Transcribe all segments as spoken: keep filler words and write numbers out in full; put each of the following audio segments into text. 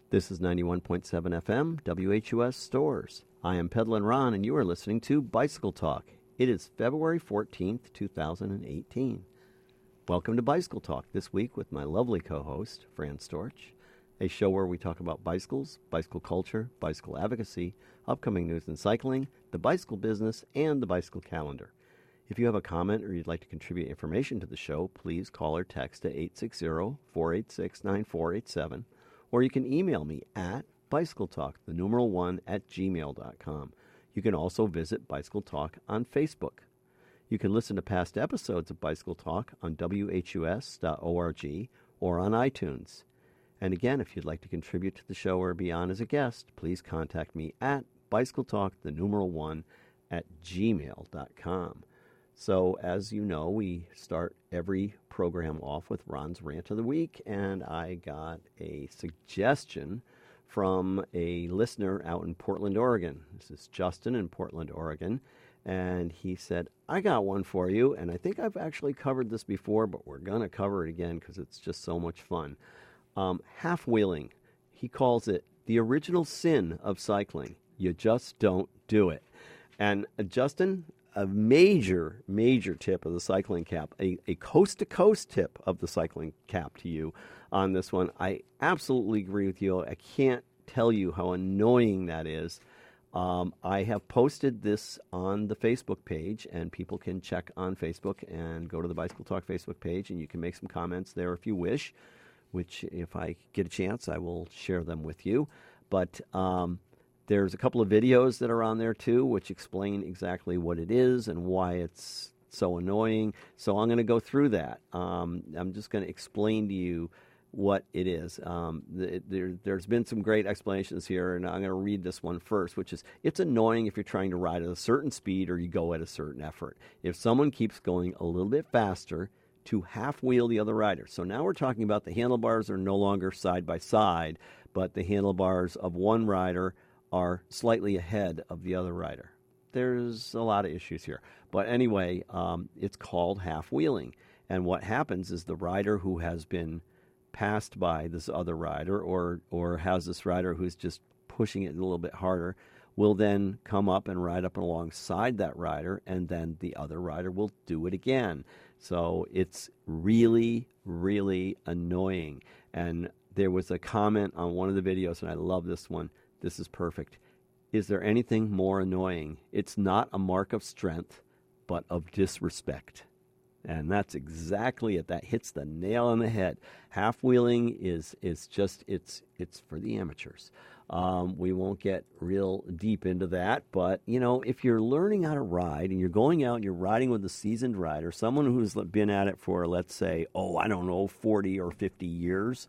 This is ninety-one point seven F M, W H U S Stores. I am Pedlin Ron, and you are listening to Bicycle Talk. It is February fourteenth, two thousand eighteen. Welcome to Bicycle Talk, this week with my lovely co-host, Fran Storch, a show where we talk about bicycles, bicycle culture, bicycle advocacy, upcoming news in cycling, the bicycle business, and the bicycle calendar. If you have a comment or you'd like to contribute information to the show, please call or text at eight six zero, four eight six, nine four eight seven. Or you can email me at bicycletalk, the numeral one, at gmail dot com. You can also visit Bicycle Talk on Facebook. You can listen to past episodes of Bicycle Talk on W H U S dot org or on iTunes. And again, if you'd like to contribute to the show or be on as a guest, please contact me at bicycletalk, the numeral one, at gmail dot com. So, as you know, we start every program off with Ron's Rant of the Week, and I got a suggestion from a listener out in Portland, Oregon. This is Justin in Portland, Oregon, and he said, I got one for you, and I think I've actually covered this before, but we're going to cover it again because it's just so much fun. Um, half-wheeling. He calls it the original sin of cycling. You just don't do it. And uh, Justin, a major, major tip of the cycling cap, a, a coast-to-coast tip of the cycling cap to you on this one. I absolutely agree with you. I can't tell you how annoying that is. Um, I have posted this on the Facebook page, and people can check on Facebook and go to the Bicycle Talk Facebook page, and you can make some comments there if you wish, which if I get a chance, I will share them with you. But um, there's a couple of videos that are on there, too, which explain exactly what it is and why it's so annoying. So I'm going to go through that. Um, I'm just going to explain to you what it is. Um, the, there, there's been some great explanations here, and I'm going to read this one first, which is, it's annoying if you're trying to ride at a certain speed or you go at a certain effort. If someone keeps going a little bit faster, to half-wheel the other rider. So now we're talking about the handlebars are no longer side by side, but the handlebars of one rider are slightly ahead of the other rider. There's a lot of issues here. But anyway, um, it's called half-wheeling. And what happens is the rider who has been passed by this other rider or, or has this rider who's just pushing it a little bit harder will then come up and ride up alongside that rider, and then the other rider will do it again. So it's really, really annoying. And there was a comment on one of the videos, and I love this one. This is perfect. Is there anything more annoying? It's not a mark of strength, but of disrespect. And that's exactly it. That hits the nail on the head. Half-wheeling is is just, it's it's for the amateurs. Um, we won't get real deep into that, but, you know, if you're learning how to ride and you're going out and you're riding with a seasoned rider, someone who's been at it for, let's say, oh, I don't know, forty or fifty years,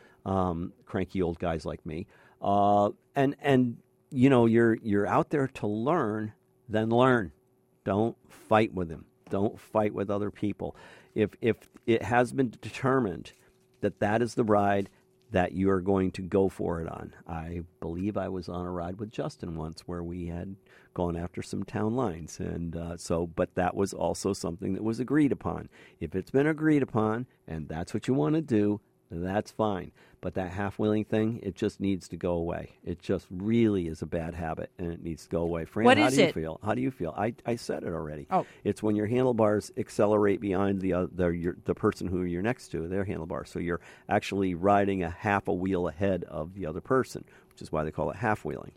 um, cranky old guys like me, uh, and, and you know, you're you're out there to learn, then learn. Don't fight with him. Don't fight with other people. If if it has been determined that that is the ride that you are going to go for it on. I believe I was on a ride with Justin once where we had gone after some town lines. And uh, so, but that was also something that was agreed upon. If it's been agreed upon and that's what you want to do, that's fine. But that half-wheeling thing, it just needs to go away. It just really is a bad habit, and it needs to go away. Fran, what how is do you it? feel? How do you feel? I, I said it already. Oh. It's when your handlebars accelerate behind the uh, the, your, the person who you're next to, their handlebars. So you're actually riding a half a wheel ahead of the other person, which is why they call it half-wheeling.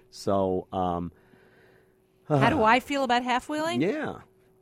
So, um, uh, how do I feel about half-wheeling? Yeah.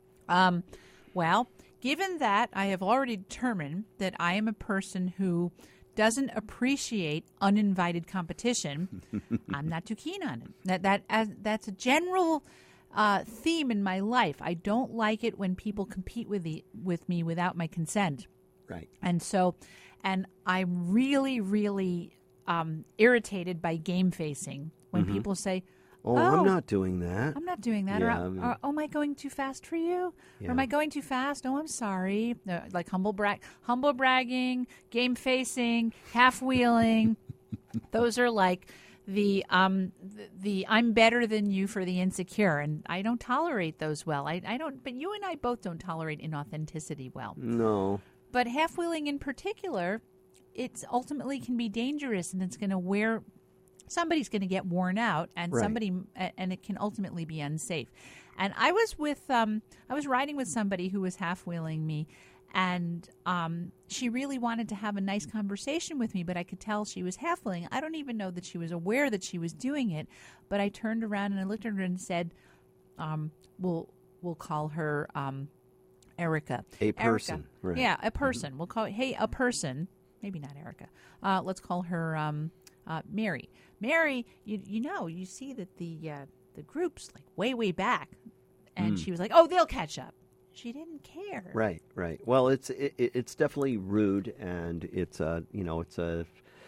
Um, well, given that I have already determined that I am a person who doesn't appreciate uninvited competition, I'm not too keen on it. That that as, that's a general uh, theme in my life. I don't like it when people compete with the with me without my consent. Right. And so, and I'm really, really um, irritated by game facing when mm-hmm. people say, Oh, oh, I'm not doing that. I'm not doing that. Yeah, or, I mean, or, oh, am I going too fast for you? Yeah. Or am I going too fast? Oh, I'm sorry. Uh, like humble brag, humble bragging, game facing, half wheeling. Those are like the um the, the I'm better than you for the insecure, and I don't tolerate those well. I I don't. But you and I both don't tolerate inauthenticity well. No. But half wheeling in particular it's ultimately can be dangerous, and it's going to wear. Somebody's going to get worn out, and Right. somebody, and it can ultimately be unsafe. And I was with, um, I was riding with somebody who was half wheeling me, and um, she really wanted to have a nice conversation with me, but I could tell she was half wheeling. I don't even know that she was aware that she was doing it, but I turned around and I looked at her and said, um, "We'll we'll call her um, Erica." A person, Erica. right. Yeah, a person. Mm-hmm. We'll call hey a person. Maybe not Erica. Uh, let's call her um, uh, Mary. Mary, you you know, you see that the uh, the group's like way way back, and Mm. she was like, "Oh, they'll catch up." She didn't care. Right, right. Well, it's it, it's definitely rude, and it's a you know it's a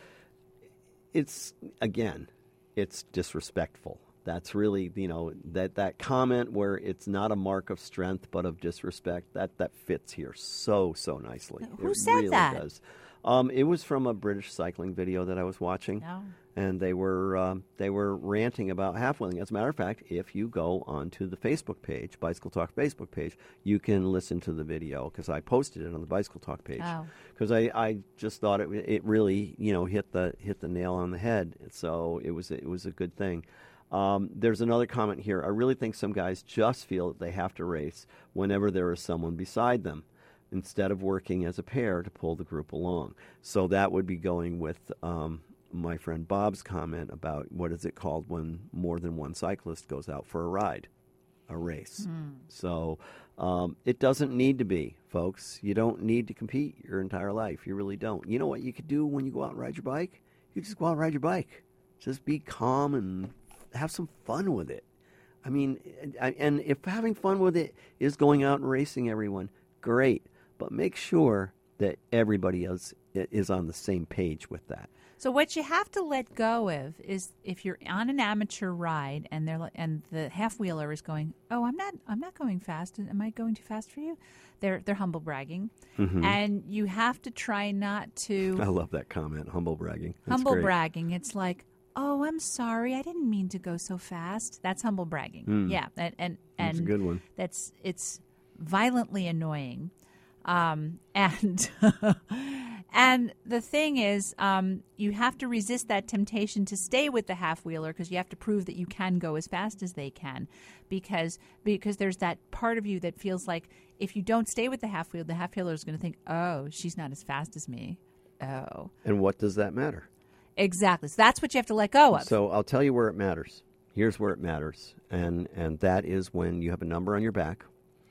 it's again, it's disrespectful. That's really you know that that comment where it's not a mark of strength but of disrespect. That that fits here so so nicely. Who it said really that? Does. Um, it was from a British cycling video that I was watching. No. And they were um, they were ranting about half wheeling. As a matter of fact, if you go onto the Facebook page, Bicycle Talk Facebook page, you can listen to the video because I posted it on the Bicycle Talk page. Oh. Because I, I just thought it it really you know hit the hit the nail on the head. So it was it was a good thing. Um, there's another comment here. I really think some guys just feel that they have to race whenever there is someone beside them, instead of working as a pair to pull the group along. So that would be going with um, my friend Bob's comment about what is it called when more than one cyclist goes out for a ride, a race. Mm. So um, it doesn't need to be, folks. You don't need to compete your entire life. You really don't. You know what you could do when you go out and ride your bike? You just go out and ride your bike. Just be calm and have some fun with it. I mean, and, and if having fun with it is going out and racing everyone, great. But make sure that everybody else is on the same page with that. So what you have to let go of is if you're on an amateur ride and they're and the half wheeler is going, "Oh, I'm not, I'm not going fast. Am I going too fast for you?" They're they're humble bragging, Mm-hmm. and you have to try not to I love that comment, humble bragging. That's humble great. bragging. It's like, "Oh, I'm sorry. I didn't mean to go so fast." That's humble bragging. Mm. Yeah, and and That's and a good one. That's it's violently annoying. Um, and and the thing is, um, you have to resist that temptation to stay with the half wheeler because you have to prove that you can go as fast as they can, because because there's that part of you that feels like if you don't stay with the half wheel, the half wheeler is going to think, "Oh, she's not as fast as me." Oh, And what does that matter? exactly. So that's what you have to let go of. So I'll tell you where it matters. Here's where it matters, and and that is when you have a number on your back,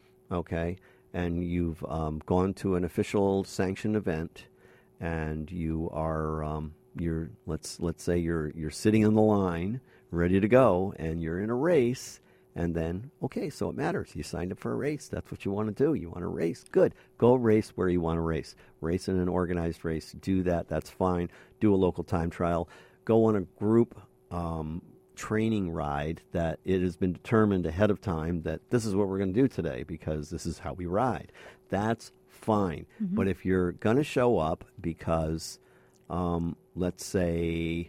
okay, and you've um, gone to an official sanctioned event, and you are um, you're let's let's say you're you're sitting on the line, ready to go, and you're in a race, and then okay, so it matters. You signed up for a race. That's what you want to do. You want to race. Good. Go race where you want to race. Race in an organized race. Do that. That's fine. Do a local time trial. Go on a group um, training ride that it has been determined ahead of time that this is what we're going to do today because this is how we ride. That's fine. Mm-hmm. But if you're going to show up because, um, let's say,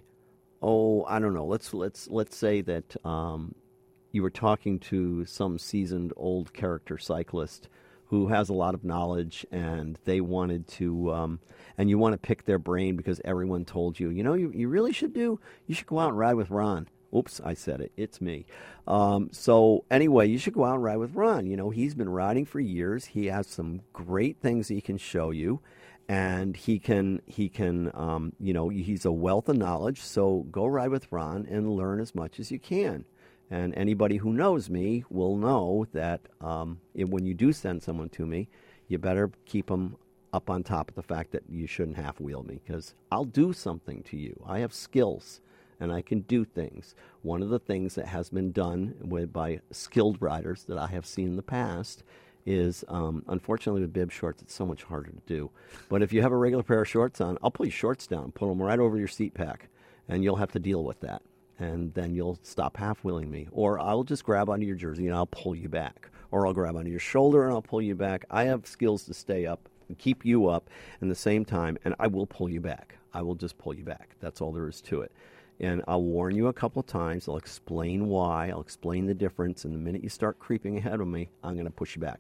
oh, I don't know. Let's let's let's say that um, you were talking to some seasoned old character cyclist who has a lot of knowledge, and they wanted to, um, and you want to pick their brain because everyone told you, you know, you, you really should do, you should go out and ride with Ron. Oops, I said it. It's me. Um, so anyway, you should go out and ride with Ron. You know, he's been riding for years. He has some great things he can show you, and he can, he can, um, you know, he's a wealth of knowledge. So go ride with Ron and learn as much as you can. And anybody who knows me will know that um, if, when you do send someone to me, you better keep them up on top of the fact that you shouldn't half-wheel me because I'll do something to you. I have skills, and I can do things. One of the things that has been done with, by skilled riders that I have seen in the past is, um, unfortunately with bib shorts, it's so much harder to do. But if you have a regular pair of shorts on, I'll pull your shorts down, put them right over your seat pack, and you'll have to deal with that. And then you'll stop half-wheeling me. Or I'll just grab onto your jersey and I'll pull you back. Or I'll grab onto your shoulder and I'll pull you back. I have skills to stay up and keep you up at the same time, and I will pull you back. I will just pull you back. That's all there is to it. And I'll warn you a couple of times. I'll explain why. I'll explain the difference. And the minute you start creeping ahead of me, I'm going to push you back.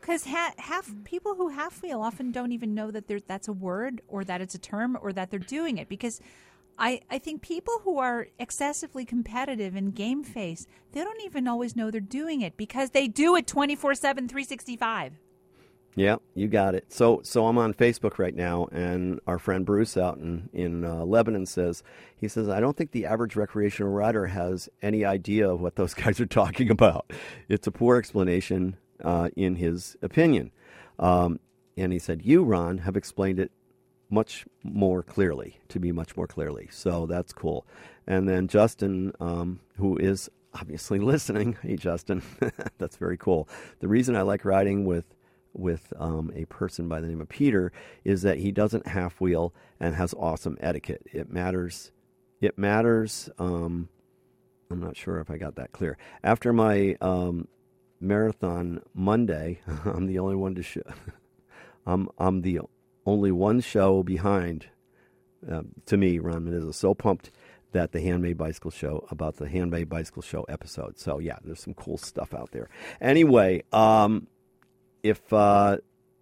because ha- half people who half wheel often don't even know that there's that's a word or that it's a term or that they're doing it. Because I, I think people who are excessively competitive in game face, they don't even always know they're doing it because they do it twenty-four seven, three sixty-five. Yeah, you got it. So so I'm on Facebook right now, and our friend Bruce out in, in uh, Lebanon says, he says, I don't think the average recreational rider has any idea of what those guys are talking about. It's a poor explanation uh, in his opinion. Um, and he said, you, Ron, have explained it much more clearly, to me much more clearly. So that's cool. And then Justin, um, who is obviously listening, hey, Justin, that's very cool. The reason I like riding with with um, a person by the name of Peter is that he doesn't half wheel and has awesome etiquette. It matters. It matters. Um, I'm not sure if I got that clear. After my um, marathon Monday, I'm the only one to show. I'm I'm the only one show behind. Uh, to me, Ron Menezes is so pumped that the Handmade Bicycle Show about the Handmade Bicycle Show episode. So yeah, there's some cool stuff out there. Anyway. Um, If uh,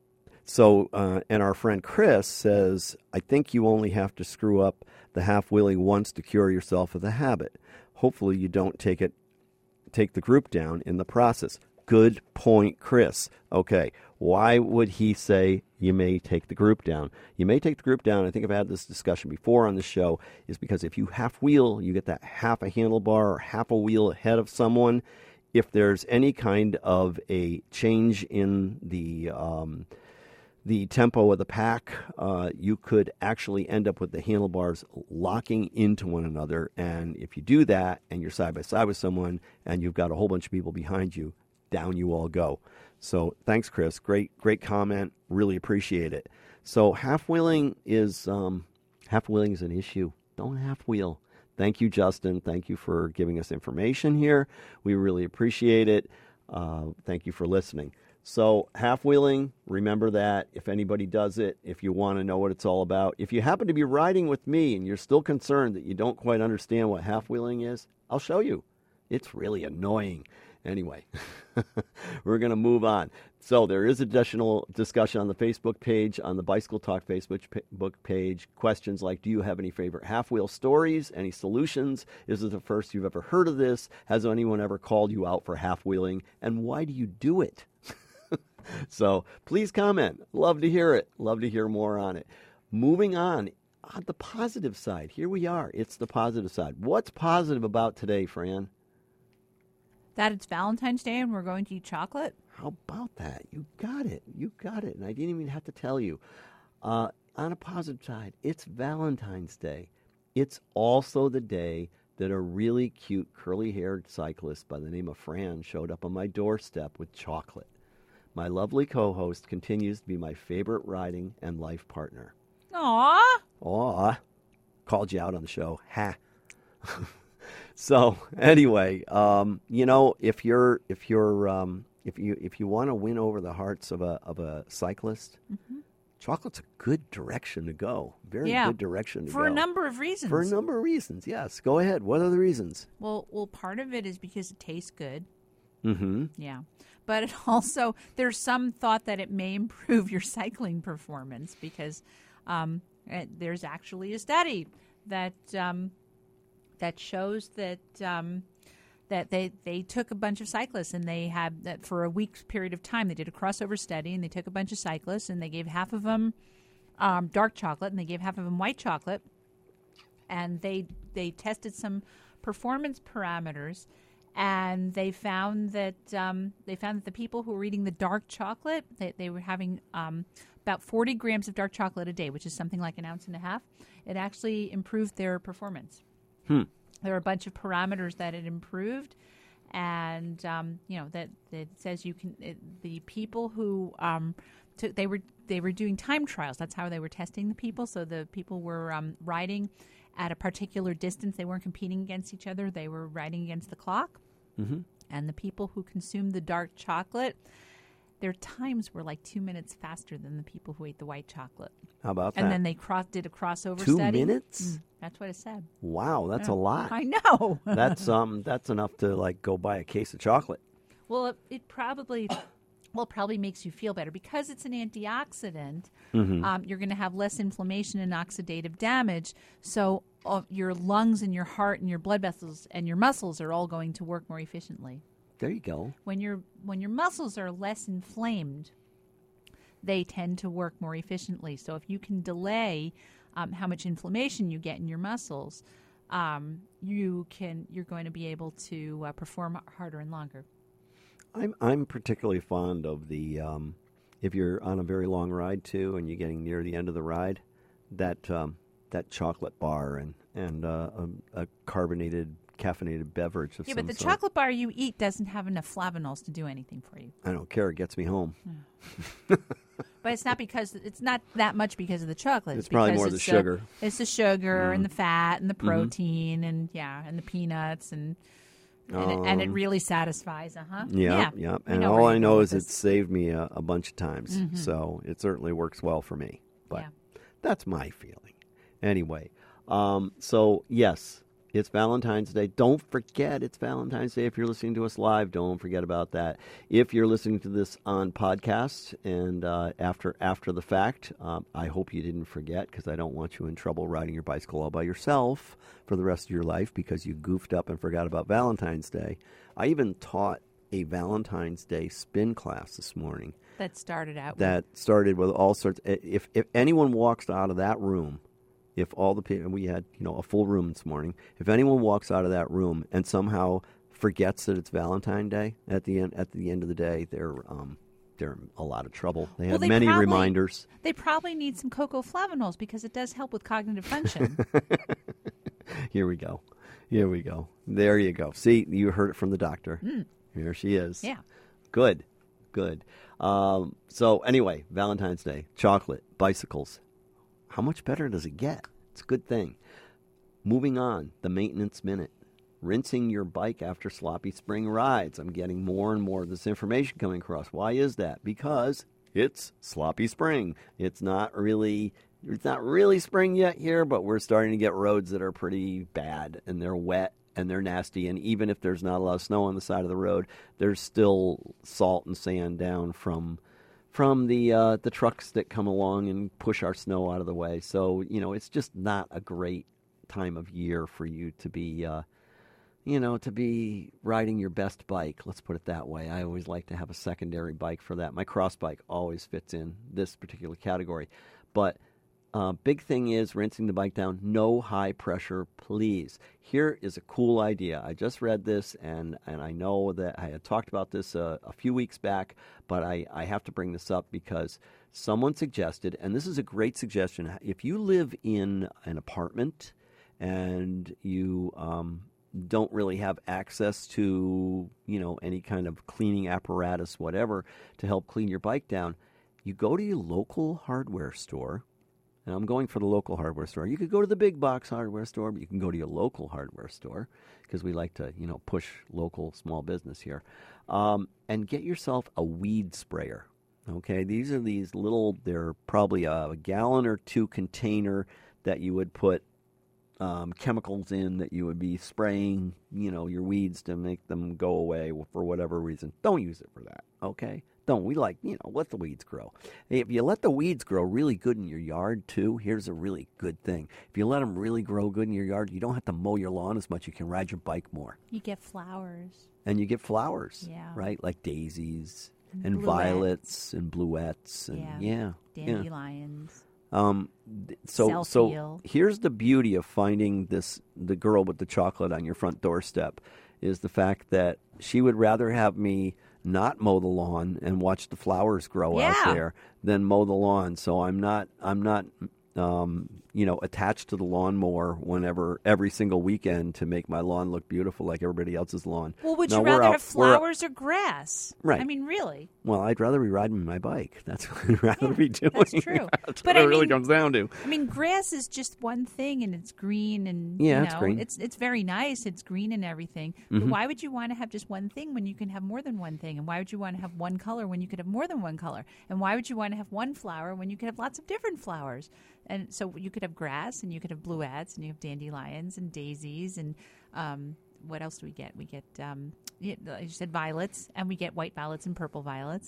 so, uh, and our friend Chris says, I think you only have to screw up the half wheeling once to cure yourself of the habit. Hopefully, you don't take it, take the group down in the process. Good point, Chris. Okay, why would he say you may take the group down? You may take the group down. I think I've had this discussion before on the show. Is because if you half wheel, you get that half a handlebar or half a wheel ahead of someone. If there's any kind of a change in the um, the tempo of the pack, uh, you could actually end up with the handlebars locking into one another. And if you do that and you're side by side with someone and you've got a whole bunch of people behind you, down you all go. So thanks, Chris. Great, great comment. Really appreciate it. So half wheeling is um, half wheeling is an issue. Don't half wheel. Thank you, Justin. Thank you for giving us information here. We really appreciate it. Uh, thank you for listening. So half-wheeling, remember that. If anybody does it, if you want to know what it's all about, if you happen to be riding with me and you're still concerned that you don't quite understand what half-wheeling is, I'll show you. It's really annoying. Anyway, we're going to move on. So there is additional discussion on the Facebook page, on the Bicycle Talk Facebook page. Questions like, do you have any favorite half-wheel stories? Any solutions? Is it the first you've ever heard of this? Has anyone ever called you out for half-wheeling? And why do you do it? So please comment. Love to hear it. Love to hear more on it. Moving on, on the positive side. Here we are. It's the positive side. What's positive about today, Fran? That it's Valentine's Day and we're going to eat chocolate? How about that? You got it. You got it. And I didn't even have to tell you. Uh, on a positive side, it's Valentine's Day. It's also the day that a really cute curly-haired cyclist by the name of Fran showed up on my doorstep with chocolate. My lovely co-host continues to be my favorite riding and life partner. Aww. Aw. Called you out on the show. Ha. So anyway, um, you know, if you're if you're um, if you if you want to win over the hearts of a of a cyclist, mm-hmm. chocolate's a good direction to go. Very yeah. good direction to For go. For a number of reasons. For a number of reasons, yes. Go ahead. What are the reasons? Well, well, part of it is because it tastes good. Mm-hmm. Yeah. But it also, there's some thought that it may improve your cycling performance because um, it, there's actually a study that um, that shows that um, that they, they took a bunch of cyclists and they had that for a week's period of time. They did a crossover study and they took a bunch of cyclists and they gave half of them um, dark chocolate and they gave half of them white chocolate, and they they tested some performance parameters. And they found that um, they found that the people who were eating the dark chocolate, they, they were having um, about forty grams of dark chocolate a day, which is something like an ounce and a half. It actually improved their performance. Hmm. There are a bunch of parameters that it improved, and um, you know that, that says you can. It, the people who um, took, they were they were doing time trials. That's how they were testing the people. So the people were um, riding at a particular distance. They weren't competing against each other. They were riding against the clock. Mm-hmm. And the people who consumed the dark chocolate, their times were like two minutes faster than the people who ate the white chocolate. How about and that? And then they cross, did a crossover two study. Two minutes? Mm, that's what it said. Wow, that's yeah. a lot. I know. that's um, that's enough to like go buy a case of chocolate. Well, it, it probably Well, it probably makes you feel better because it's an antioxidant. Mm-hmm. Um, you're going to have less inflammation and oxidative damage. So uh, your lungs and your heart and your blood vessels and your muscles are all going to work more efficiently. There you go. When your when your muscles are less inflamed, they tend to work more efficiently. So if you can delay um, how much inflammation you get in your muscles, um, you can you're going to be able to uh, perform harder and longer. I'm I'm particularly fond of the um, if you're on a very long ride too, and you're getting near the end of the ride, that um, that chocolate bar and and uh, a, a carbonated, caffeinated beverage of yeah, some but the sort. chocolate bar you eat doesn't have enough flavonols to do anything for you. I don't care. It gets me home. But it's not because it's not that much because of the chocolate. It's probably because more the it's sugar. It's the sugar Mm. and the fat and the Mm-hmm. protein and yeah, and the peanuts and and, it, and it Um, really satisfies. Uh huh. Yeah, yeah. we And know all where I you're know going is with it's this. saved me a, a bunch of times. So it certainly works well for me. But Yeah. that's my feeling. Anyway, um, so yes, it's Valentine's Day. Don't forget it's Valentine's Day. If you're listening to us live, don't forget about that. If you're listening to this on podcast and uh, after after the fact, um, I hope you didn't forget because I don't want you in trouble riding your bicycle all by yourself for the rest of your life because you goofed up and forgot about Valentine's Day. I even taught a Valentine's Day spin class this morning That started out. that started with all sorts. If if anyone walks out of that room, if all the people, we had you know a full room this morning. If anyone walks out of that room and somehow forgets that it's Valentine's Day at the end at the end of the day, they're um they're in a lot of trouble. They Well, have they many probably- reminders. They probably need some cocoa flavonols because it does help with cognitive function. Here we go. Here we go. There you go. See, you heard it from the doctor. Here she is. Yeah. Good. Good. Um, so anyway, Valentine's Day, chocolate, bicycles. How much better does it get? It's a good thing. Moving on, the maintenance minute. Rinsing your bike after sloppy spring rides. I'm getting more and more of this information coming across. Why is that? Because it's sloppy spring. It's not really it's not really spring yet here, but we're starting to get roads that are pretty bad and they're wet and they're nasty. And even if there's not a lot of snow on the side of the road, there's still salt and sand down from from the uh, the trucks that come along and push our snow out of the way. So, you know, it's just not a great time of year for you to be uh, you know, to be riding your best bike. Let's put it that way. I always like to have a secondary bike for that. My cross bike always fits in this particular category. But uh, big thing is rinsing the bike down. No high pressure, please. Here is a cool idea. I just read this, and, and I know that I had talked about this uh, a few weeks back, but I, I have to bring this up because someone suggested, and this is a great suggestion, if you live in an apartment and you um, don't really have access to, you know, any kind of cleaning apparatus, whatever, to help clean your bike down, you go to your local hardware store. And I'm going for the local hardware store. You could go to the big box hardware store, but you can go to your local hardware store because we like to, you know, push local small business here. Um, and get yourself a weed sprayer. Okay, these are these little, they're probably a, a gallon or two container that you would put um, chemicals in that you would be spraying, you know, your weeds to make them go away for whatever reason. Don't use it for that, okay? Don't. We like, you know, let the weeds grow. If you let the weeds grow really good in your yard, too, here's a really good thing. If you let them really grow good in your yard, you don't have to mow your lawn as much. You can ride your bike more. You get flowers. And you get flowers, Yeah. right? Like daisies And and bluettes. violets and bluettes. And Yeah. yeah. yeah. Dandelions. Um, th- so so Self-heal. here's the beauty of finding this the girl with the chocolate on your front doorstep is the fact that she would rather have me not mow the lawn and watch the flowers grow Yeah. out there than mow the lawn. So I'm not I'm not um, you know attached to the lawnmower whenever every single weekend to make my lawn look beautiful like everybody else's lawn. Well, would No, you we're rather out- have we're out- flowers or grass? Right. I mean, really. Well, I'd rather be riding my bike. That's what I'd rather be doing. that's true. That's But what I it really mean- comes down to. I mean, grass is just one thing, and it's green, and Yeah, you it's know, green. It's it's very nice. It's green and everything. Mm-hmm. But why would you want to have just one thing when you can have more than one thing? And why would you want to have one color when you could have more than one color? And why would you want to have one flower when you could have lots of different flowers? And so you could have grass, and you could have bluettes, and you have dandelions and daisies, and um, what else do we get? We get, um, yeah, like you said, violets, and we get white violets and purple violets.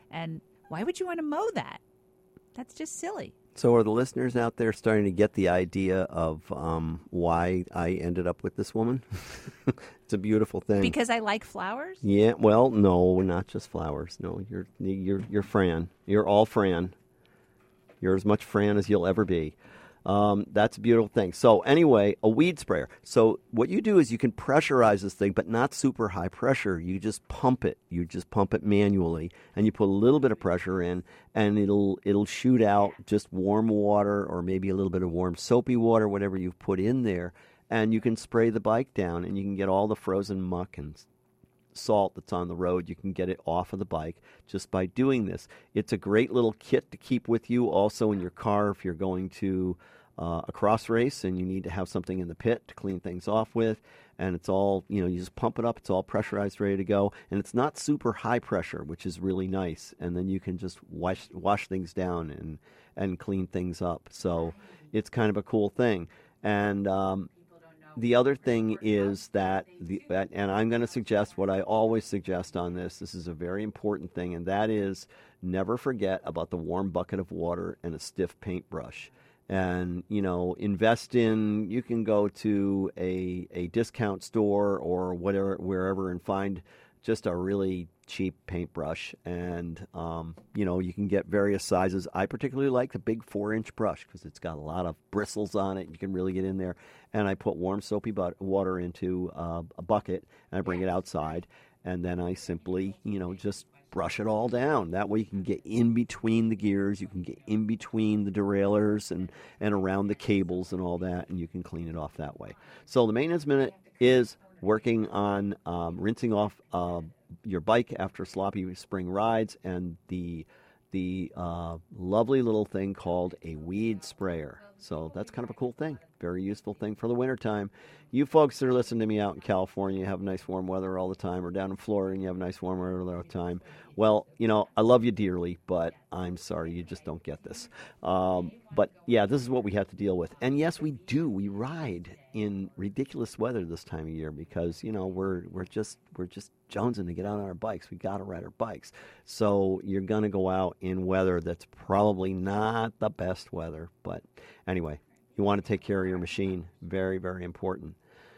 And why would you want to mow that? That's just silly. So are the listeners out there starting to get the idea of um, why I ended up with this woman? It's a beautiful thing. Because I like flowers? Yeah, well, no, not just flowers. No, you're you're you're Fran. You're all Fran. You're as much Fran as you'll ever be. Um, that's a beautiful thing. So anyway, a weed sprayer. So what you do is you can pressurize this thing, but not super high pressure. You just pump it. You just pump it manually, and you put a little bit of pressure in, and it'll it'll shoot out just warm water or maybe a little bit of warm soapy water, whatever you've put in there, and you can spray the bike down, and you can get all the frozen muck and salt that's on the road. You can get it off of the bike just by doing this. It's a great little kit to keep with you also in your car if you're going to uh, a cross race and you need to have something in the pit to clean things off with. And it's all, you know, you just pump it up. It's all pressurized, ready to go. And it's not super high pressure, which is really nice. And then you can just wash wash things down and, and clean things up. So it's kind of a cool thing. And um, the other thing is that, the, and I'm going to suggest what I always suggest on this, this is a very important thing, and that is never forget about the warm bucket of water and a stiff paintbrush. And, you know, invest in, you can go to a, a discount store or whatever, wherever and find just a really cheap paintbrush. And, um, you know, you can get various sizes. I particularly like the big four-inch brush because it's got a lot of bristles on it. You can really get in there. And I put warm soapy but- water into uh, a bucket, and I bring it outside. And then I simply, you know, just brush it all down. That way you can get in between the gears, you can get in between the derailleurs and, and around the cables and all that, and you can clean it off that way. So the Maintenance Minute is working on um, rinsing off uh, your bike after sloppy spring rides, and the the uh, lovely little thing called a weed sprayer. So that's kind of a cool thing. Very useful thing for the wintertime. You folks that are listening to me out in California, you have nice warm weather all the time, or down in Florida and you have nice warm weather all the time. Well, you know, I love you dearly, but I'm sorry, you just don't get this. Um, but yeah, this is what we have to deal with. And yes, we do. We ride in ridiculous weather this time of year because, you know, we're we're just we're just jonesing to get out on our bikes. We got to ride our bikes. So you're going to go out in weather that's probably not the best weather. But anyway, you want to take care of your machine. Very, very important.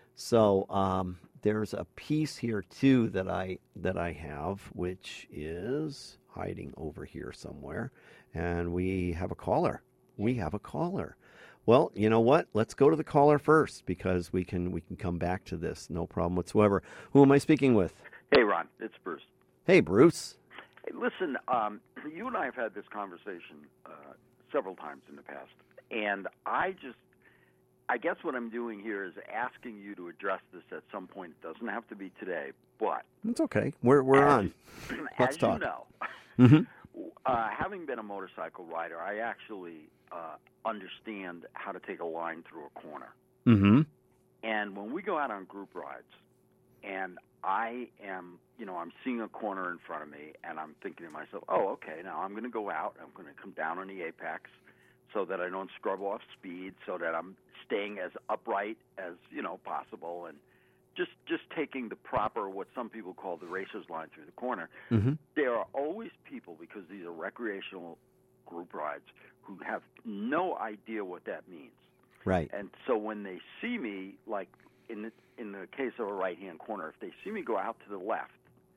So um, there's a piece here too that I that I have, which is hiding over here somewhere, and we have a caller. We have a caller. Well, you know what? Let's go to the caller first because we can we can come back to this. No problem whatsoever. Who am I speaking with? Hey, Ron. It's Bruce. Hey, Bruce. Hey, listen, um, you and I have had this conversation uh, several times in the past, and I just. I guess what I'm doing here is asking you to address this at some point. It doesn't have to be today, but it's okay. We're we're as, on. Let's as talk. you know, mm-hmm. uh, having been a motorcycle rider, I actually uh, understand how to take a line through a corner. Mm-hmm. And when we go out on group rides, and I am, you know, I'm seeing a corner in front of me, and I'm thinking to myself, oh, okay, now I'm going to go out. I'm going to come down on the apex so that I don't scrub off speed, so that I'm staying as upright as, you know, possible, and just just taking the proper, what some people call the racer's line through the corner. Mm-hmm. There are always people, because these are recreational group rides, who have no idea what that means. Right. And so when they see me, like in the, in the case of a right-hand corner, if they see me go out to the left,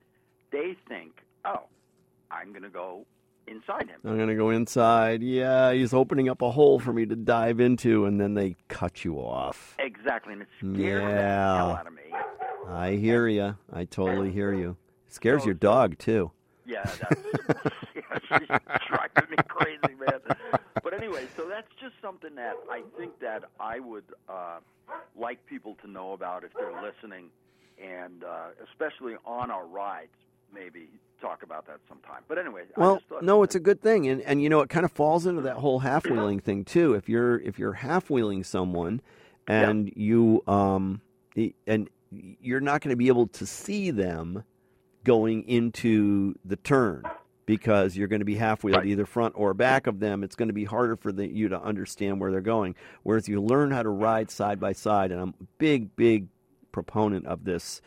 they think, oh, I'm going to go inside him. I'm going to go inside. Yeah, he's opening up a hole for me to dive into, and then they cut you off. Exactly, and it scares Yeah. the hell out of me. I hear you. I totally hear you. It scares So- your dog, too. Yeah, that's yeah, she's driving me crazy, man. But anyway, so that's just something that I think that I would uh, like people to know about if they're listening, and uh, especially on our rides, maybe talk about that sometime. But anyway, Well, I just thought no, it's a good thing, and and you know it kind of falls into that whole half wheeling thing too. If you're if you're half wheeling someone, and Yep. you um and you're not going to be able to see them going into the turn because you're going to be half wheeled Right. either front or back of them. It's going to be harder for the, you to understand where they're going. Whereas you learn how to ride side by side, and I'm a big big proponent of this.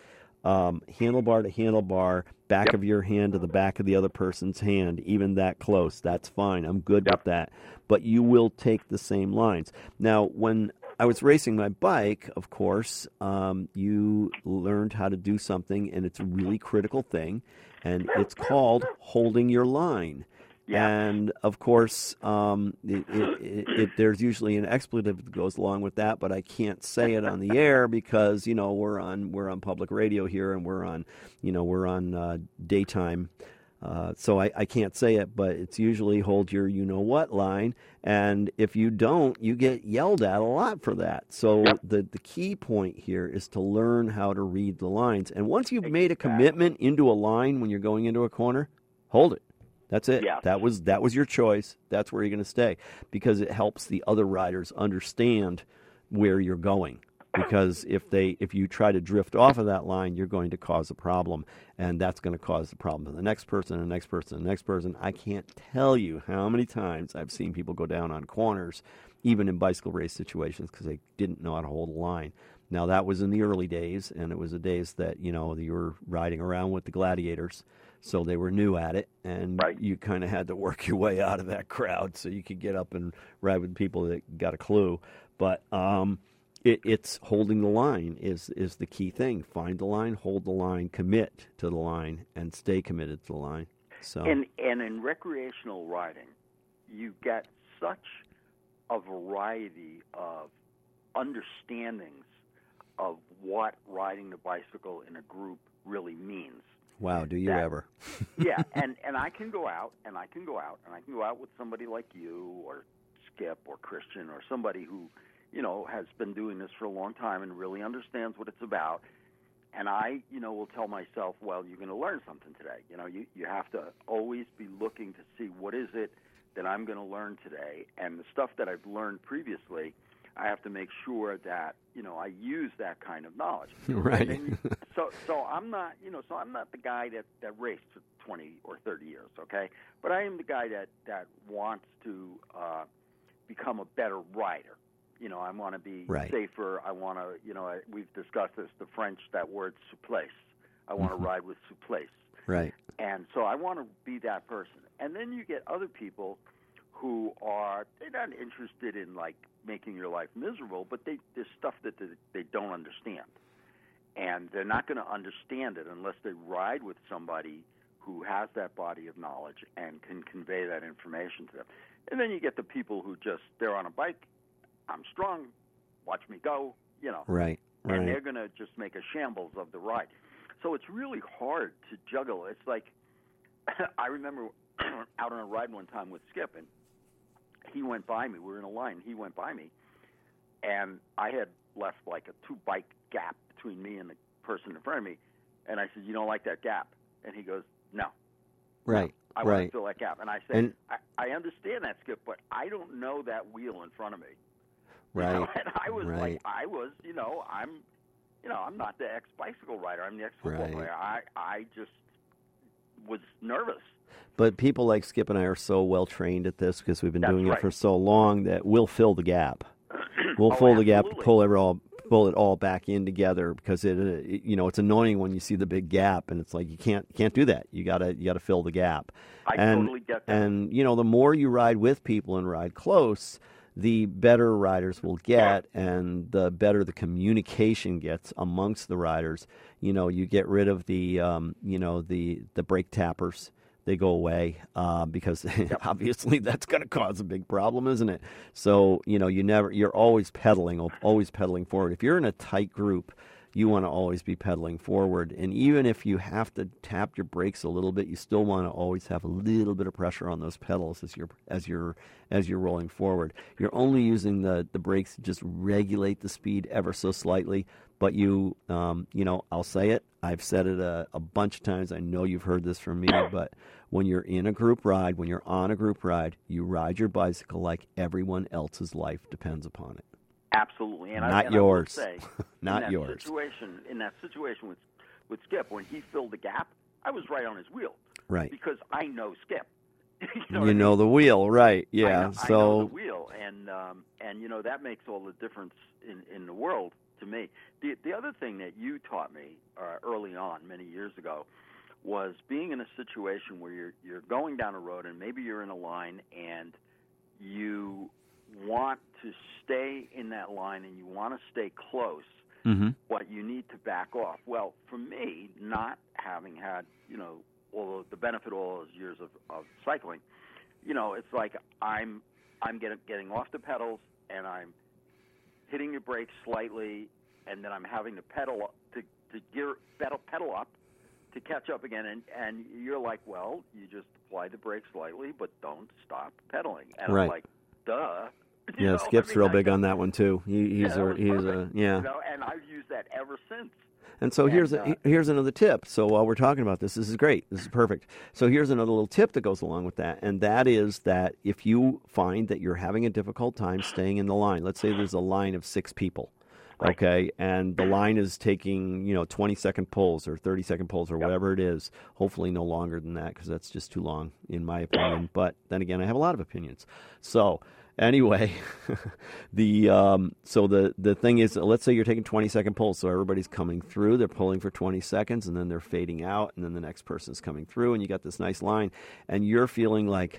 um, handlebar to handlebar, back Yep. of your hand to the back of the other person's hand, even that close. That's fine. I'm good Yep. with that. But you will take the same lines. Now, when I was racing my bike, of course, um, you learned how to do something, and it's a really critical thing, and it's called holding your line. Yeah. And of course, um, it, it, it, it, there's usually an expletive that goes along with that, but I can't say it on the air because you know we're on we're on public radio here, and we're on you know we're on uh, daytime, uh, so I, I can't say it. But it's usually hold your you know what line, and if you don't, you get yelled at a lot for that. So Yep. the the key point here is to learn how to read the lines, and once you've made a Exactly. commitment into a line when you're going into a corner, hold it. That's it. Yes. That was that was your choice. That's where you're going to stay because it helps the other riders understand where you're going. Because if they if you try to drift off of that line, you're going to cause a problem, and that's going to cause the problem to the next person, the next person, the next person. I can't tell you how many times I've seen people go down on corners, even in bicycle race situations, because they didn't know how to hold a line. Now that was in the early days, and it was the days that you know you were riding around with the gladiators. So they were new at it, and Right. you kind of had to work your way out of that crowd so you could get up and ride with people that got a clue. But um, it, it's holding the line is is the key thing. Find the line, hold the line, commit to the line, and stay committed to the line. So And and in recreational riding, you get such a variety of understandings of what riding the bicycle in a group really means. wow, do you that- ever? Yeah, and, and I can go out, and I can go out, and I can go out with somebody like you or Skip or Christian or somebody who, you know, has been doing this for a long time and really understands what it's about. And I, you know, will tell myself, well, you're going to learn something today. You know, you, you have to always be looking to see what is it that I'm going to learn today. And the stuff that I've learned previously, I have to make sure that, you know, I use that kind of knowledge. Right. And you, so so I'm not, you know, so I'm not the guy that, that raced for twenty or thirty years, okay? But I am the guy that, that wants to uh, become a better rider. You know, I want to be Right. safer. I want to, you know, I, we've discussed this, the French, that word souplesse. I want to Mhm. ride with souplesse. Right. And so I want to be that person. And then you get other people who are, they're not interested in, like, making your life miserable, but they, there's stuff that they, they don't understand. And they're not going to understand it unless they ride with somebody who has that body of knowledge and can convey that information to them. And then you get the people who just, they're on a bike, I'm strong, watch me go, you know. Right. And Right. they're going to just make a shambles of the ride. So it's really hard to juggle. It's like, I remember out on a ride one time with Skip, and he went by me. We were in a line. He went by me, and I had left like a two-bike gap between me and the person in front of me. And I said, you don't like that gap? And he goes, no. Right. I want Right. to fill that gap. And I said, And- I, I understand that, Skip, but I don't know that wheel in front of me. Right. You know, and I was Right. like, I was, you know, I'm, you know, I'm not the ex-bicycle rider. I'm the ex-football Right. player. I, I just was nervous. But people like Skip and I are so well trained at this because we've been That's doing it right. for so long that we'll fill the gap. We'll Oh, fill the gap, absolutely. pull it all, pull it all back in together because it, it, you know, it's annoying when you see the big gap and it's like you can't can't do that. You gotta you gotta fill the gap. I and, totally get that. And you know, the more you ride with people and ride close, the better riders will get, and the better the communication gets amongst the riders. You know, you get rid of the, um, you know, the the brake tappers. They go away uh, because obviously that's going to cause a big problem, isn't it? So you know, you never, you're always pedaling, always pedaling forward. If you're in a tight group, you want to always be pedaling forward. And even if you have to tap your brakes a little bit, you still want to always have a little bit of pressure on those pedals as you're as you're as you're rolling forward. You're only using the the brakes to just regulate the speed ever so slightly. But you, um, you know, I'll say it. I've said it a, a bunch of times. I know you've heard this from me, but when you're in a group ride, when you're on a group ride, you ride your bicycle like everyone else's life depends upon it. Absolutely, and Not I, and yours. I will say, Not in that yours. Situation, in that situation with with Skip, when he filled the gap, I was right on his wheel Right. because I know Skip. you know, You what I know mean? the wheel, right? Yeah. I know, so I know the wheel, and um, and you know that makes all the difference in in the world to me. The the other thing that you taught me uh, early on, many years ago, was being in a situation where you're you're going down a road and maybe you're in a line and you want to stay in that line and you want to stay close, mm-hmm. but you need to back off. Well, for me, not having had, you know, all the benefit of all those years of, of cycling, you know, it's like I'm I'm getting getting off the pedals and I'm hitting the brakes slightly, and then I'm having to pedal to to gear pedal pedal up to catch up again, and and you're like, well, you just apply the brakes slightly, but don't stop pedaling. And right. I'm like, duh. You yeah, know? Skip's I mean, real I big just, on that one too. He, he's yeah, a he's perfect, a yeah. You know, and I've used that ever since. And so and, here's uh, a, here's another tip. So while we're talking about this, this is great. This is perfect. So here's another little tip that goes along with that, and that is that if you find that you're having a difficult time staying in the line, let's say there's a line of six people, right. okay, and the line is taking, you know, twenty second pulls or thirty second pulls or yep. whatever it is. Hopefully no longer than that, because that's just too long in my opinion. But then again, I have a lot of opinions. So. Anyway, the um, so the, the thing is, let's say you're taking twenty second pulls, so everybody's coming through, they're pulling for twenty seconds, and then they're fading out, and then the next person's coming through, and you got this nice line, and you're feeling like,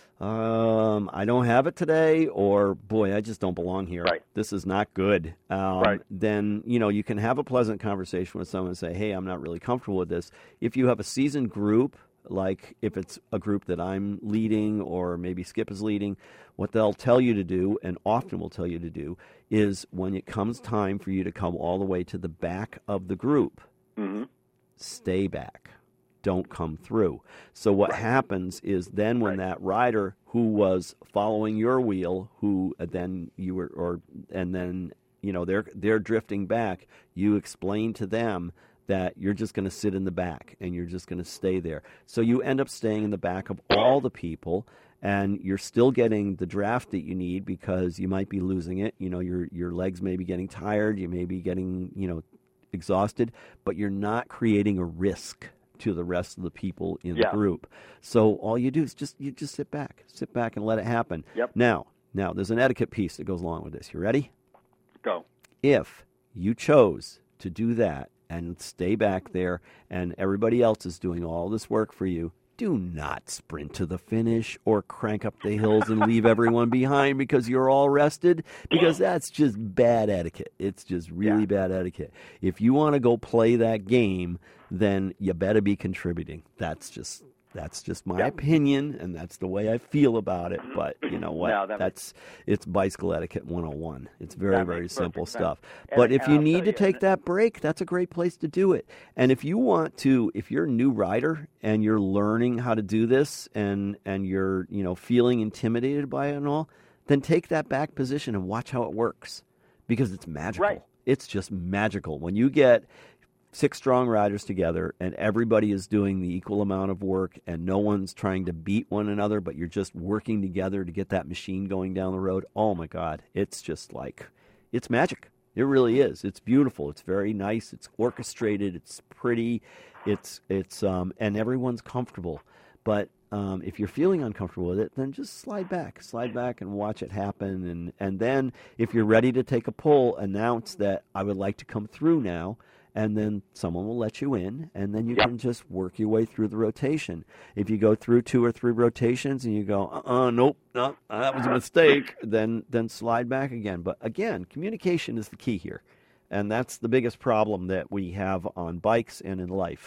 um, I don't have it today, or boy, I just don't belong here. Right. This is not good. Um, right. Then, you know, you can have a pleasant conversation with someone and say, hey, I'm not really comfortable with this. If you have a seasoned group, like if it's a group that I'm leading or maybe Skip is leading, what they'll tell you to do, and often will tell you to do, is when it comes time for you to come all the way to the back of the group, mm-hmm. stay back. Don't come through. So what right. happens is then when right. that rider who was following your wheel, who then you were, or and then you know they're they're drifting back, you explain to them that you're just going to sit in the back and you're just going to stay there. So you end up staying in the back of all the people, and you're still getting the draft that you need because you might be losing it. You know, your your legs may be getting tired, you may be getting, you know, exhausted, but you're not creating a risk to the rest of the people in yeah. the group. So all you do is just you just sit back. Sit back and let it happen. Yep. Now, now there's an etiquette piece that goes along with this. You ready? Go. If you chose to do that and stay back there, and everybody else is doing all this work for you, do not sprint to the finish or crank up the hills and leave everyone behind because you're all rested, because that's just bad etiquette. It's just really yeah. bad etiquette. If you want to go play that game, then you better be contributing. That's just that's just my yeah. opinion, and that's the way I feel about it. But you know what? No, that that's it's bicycle etiquette one oh one. It's very, that very simple sense. stuff. And, but if and you I'll need tell to you, take that break, that's a great place to do it. And if you want to, if you're a new rider and you're learning how to do this, and and you're, you know, feeling intimidated by it and all, then take that back position and watch how it works, because it's magical. Right. It's just magical when you get six strong riders together and everybody is doing the equal amount of work and no one's trying to beat one another, but you're just working together to get that machine going down the road. Oh my God. It's just like, it's magic. It really is. It's beautiful. It's very nice. It's orchestrated. It's pretty. It's, it's, um, and everyone's comfortable. But um, if you're feeling uncomfortable with it, then just slide back, slide back and watch it happen. And, and then if you're ready to take a pull, announce that I would like to come through now. And then someone will let you in, and then you yep. can just work your way through the rotation. If you go through two or three rotations and you go, uh-uh, nope, no, that was a mistake, then then slide back again. But again, communication is the key here, and that's the biggest problem that we have on bikes and in life.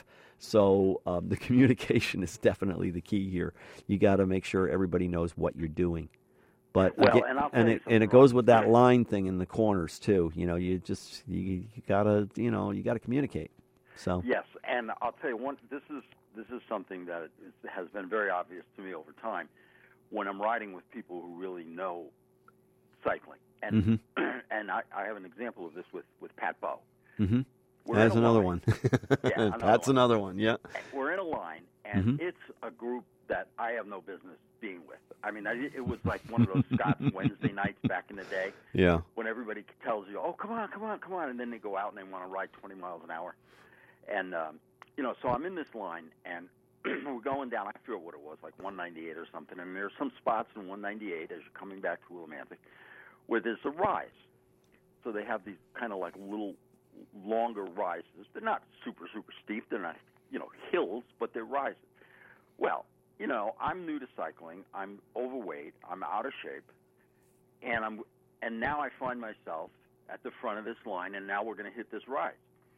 So um, the communication is definitely the key here. You got to make sure everybody knows what you're doing. But well, again, and, I'll and tell it you and it goes with that line thing in the corners too. You know, you just you, you gotta you know you gotta communicate. So yes, and I'll tell you one. This is this is something that is, has been very obvious to me over time when I'm riding with people who really know cycling. And mm-hmm. and I, I have an example of this with, with Pat Bowe. Mm-hmm. We're That's another line. one. yeah, another That's one. another one. Yeah. We're in a line, and mm-hmm. it's a group that I have no business being with. I mean, I, it was like one of those Scott's Wednesday nights back in the day. Yeah. When everybody tells you, "Oh, come on, come on, come on," and then they go out and they want to ride twenty miles an hour. And um, you know, so I'm in this line, and we're going down. I forget what it was, like one ninety-eight or something. And there's some spots in one ninety-eight as you're coming back to Willimantic where there's a rise. so they have these kind of like little longer rises. They're not super, super steep. They're not, you know, hills, but they're rises. Well, you know, I'm new to cycling. I'm overweight. I'm out of shape. And I'm and now I find myself at the front of this line, and now we're going to hit this rise.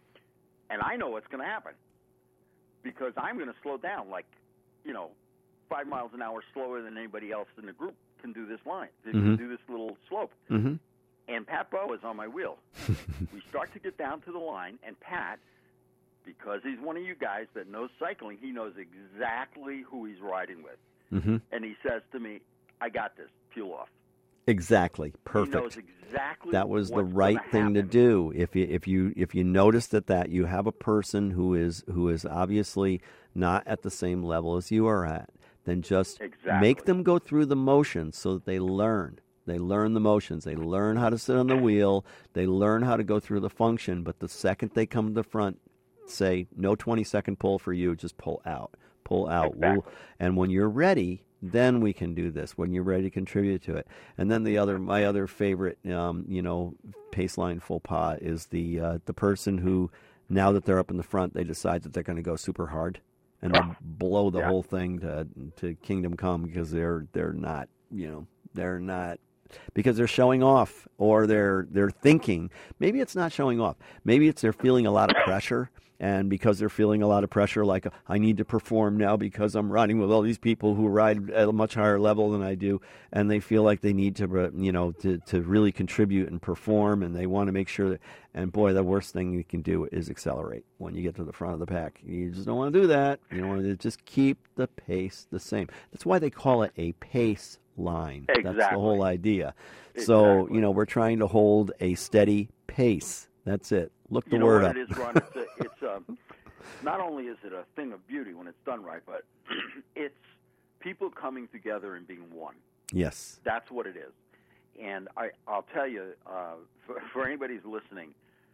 And I know what's going to happen because I'm going to slow down like, you know, five miles an hour slower than anybody else in the group can do this line, can Mm-hmm. do this little slope. Mm-hmm. And Pat Bowe is on my wheel. We start to get down to the line, and Pat, because he's one of you guys that knows cycling, he knows exactly who he's riding with. Mm-hmm. And he says to me, I got this, peel off. Exactly. Perfect. He knows exactly that was the what's right gonna thing to happen. do. If you if you if you notice that that you have a person who is who is obviously not at the same level as you are at, then just Exactly. make them go through the motions so that they learn. They learn the motions. They learn how to sit on the wheel. They learn how to go through the function. But the second they come to the front, say no twenty second pull for you. Just pull out. Pull out. Exactly. We'll, and when you're ready, then we can do this. When you're ready to contribute to it. And then the other, my other favorite, um, you know, pace line faux pas is the uh, the person who, now that they're up in the front, they decide that they're going to go super hard and they blow the Yeah. whole thing to to kingdom come because they're they're not, you know, they're not. Because they're showing off, or they're they're thinking. Maybe it's not showing off. Maybe it's they're feeling a lot of pressure, and because they're feeling a lot of pressure, like I need to perform now because I'm riding with all these people who ride at a much higher level than I do, and they feel like they need to, you know, to to really contribute and perform, and they want to make sure that. And boy, the worst thing you can do is accelerate when you get to the front of the pack. You just don't want to do that. You don't want to just keep the pace the same. That's why they call it a pace line. Exactly. That's the whole idea. So, Exactly. you know, we're trying to hold a steady pace. That's it. Look the You know word what up. it is, Ron? It's, a, it's a, not only is it a thing of beauty when it's done right, but it's people coming together and being one. Yes. That's what it is. And I, I'll tell you, uh, for, for anybody who's listening,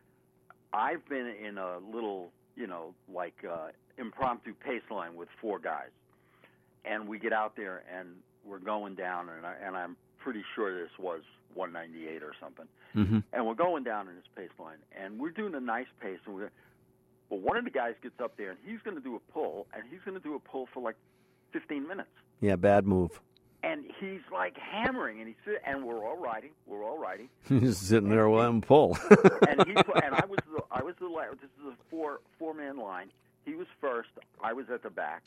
I've been in a little, you know, like uh, impromptu pace line with four guys. And we get out there and we're going down, and, I, and I'm pretty sure this was one ninety-eight or something. Mm-hmm. And we're going down in this pace line, and we're doing a nice pace. And we're, but one of the guys gets up there, and he's going to do a pull, and he's going to do a pull for like fifteen minutes. Yeah, bad move. And he's like hammering, and he's and we're all riding, we're all riding, He's sitting there with him pull. and he and I was the I was the la- this is a four four man line. He was first, I was at the back.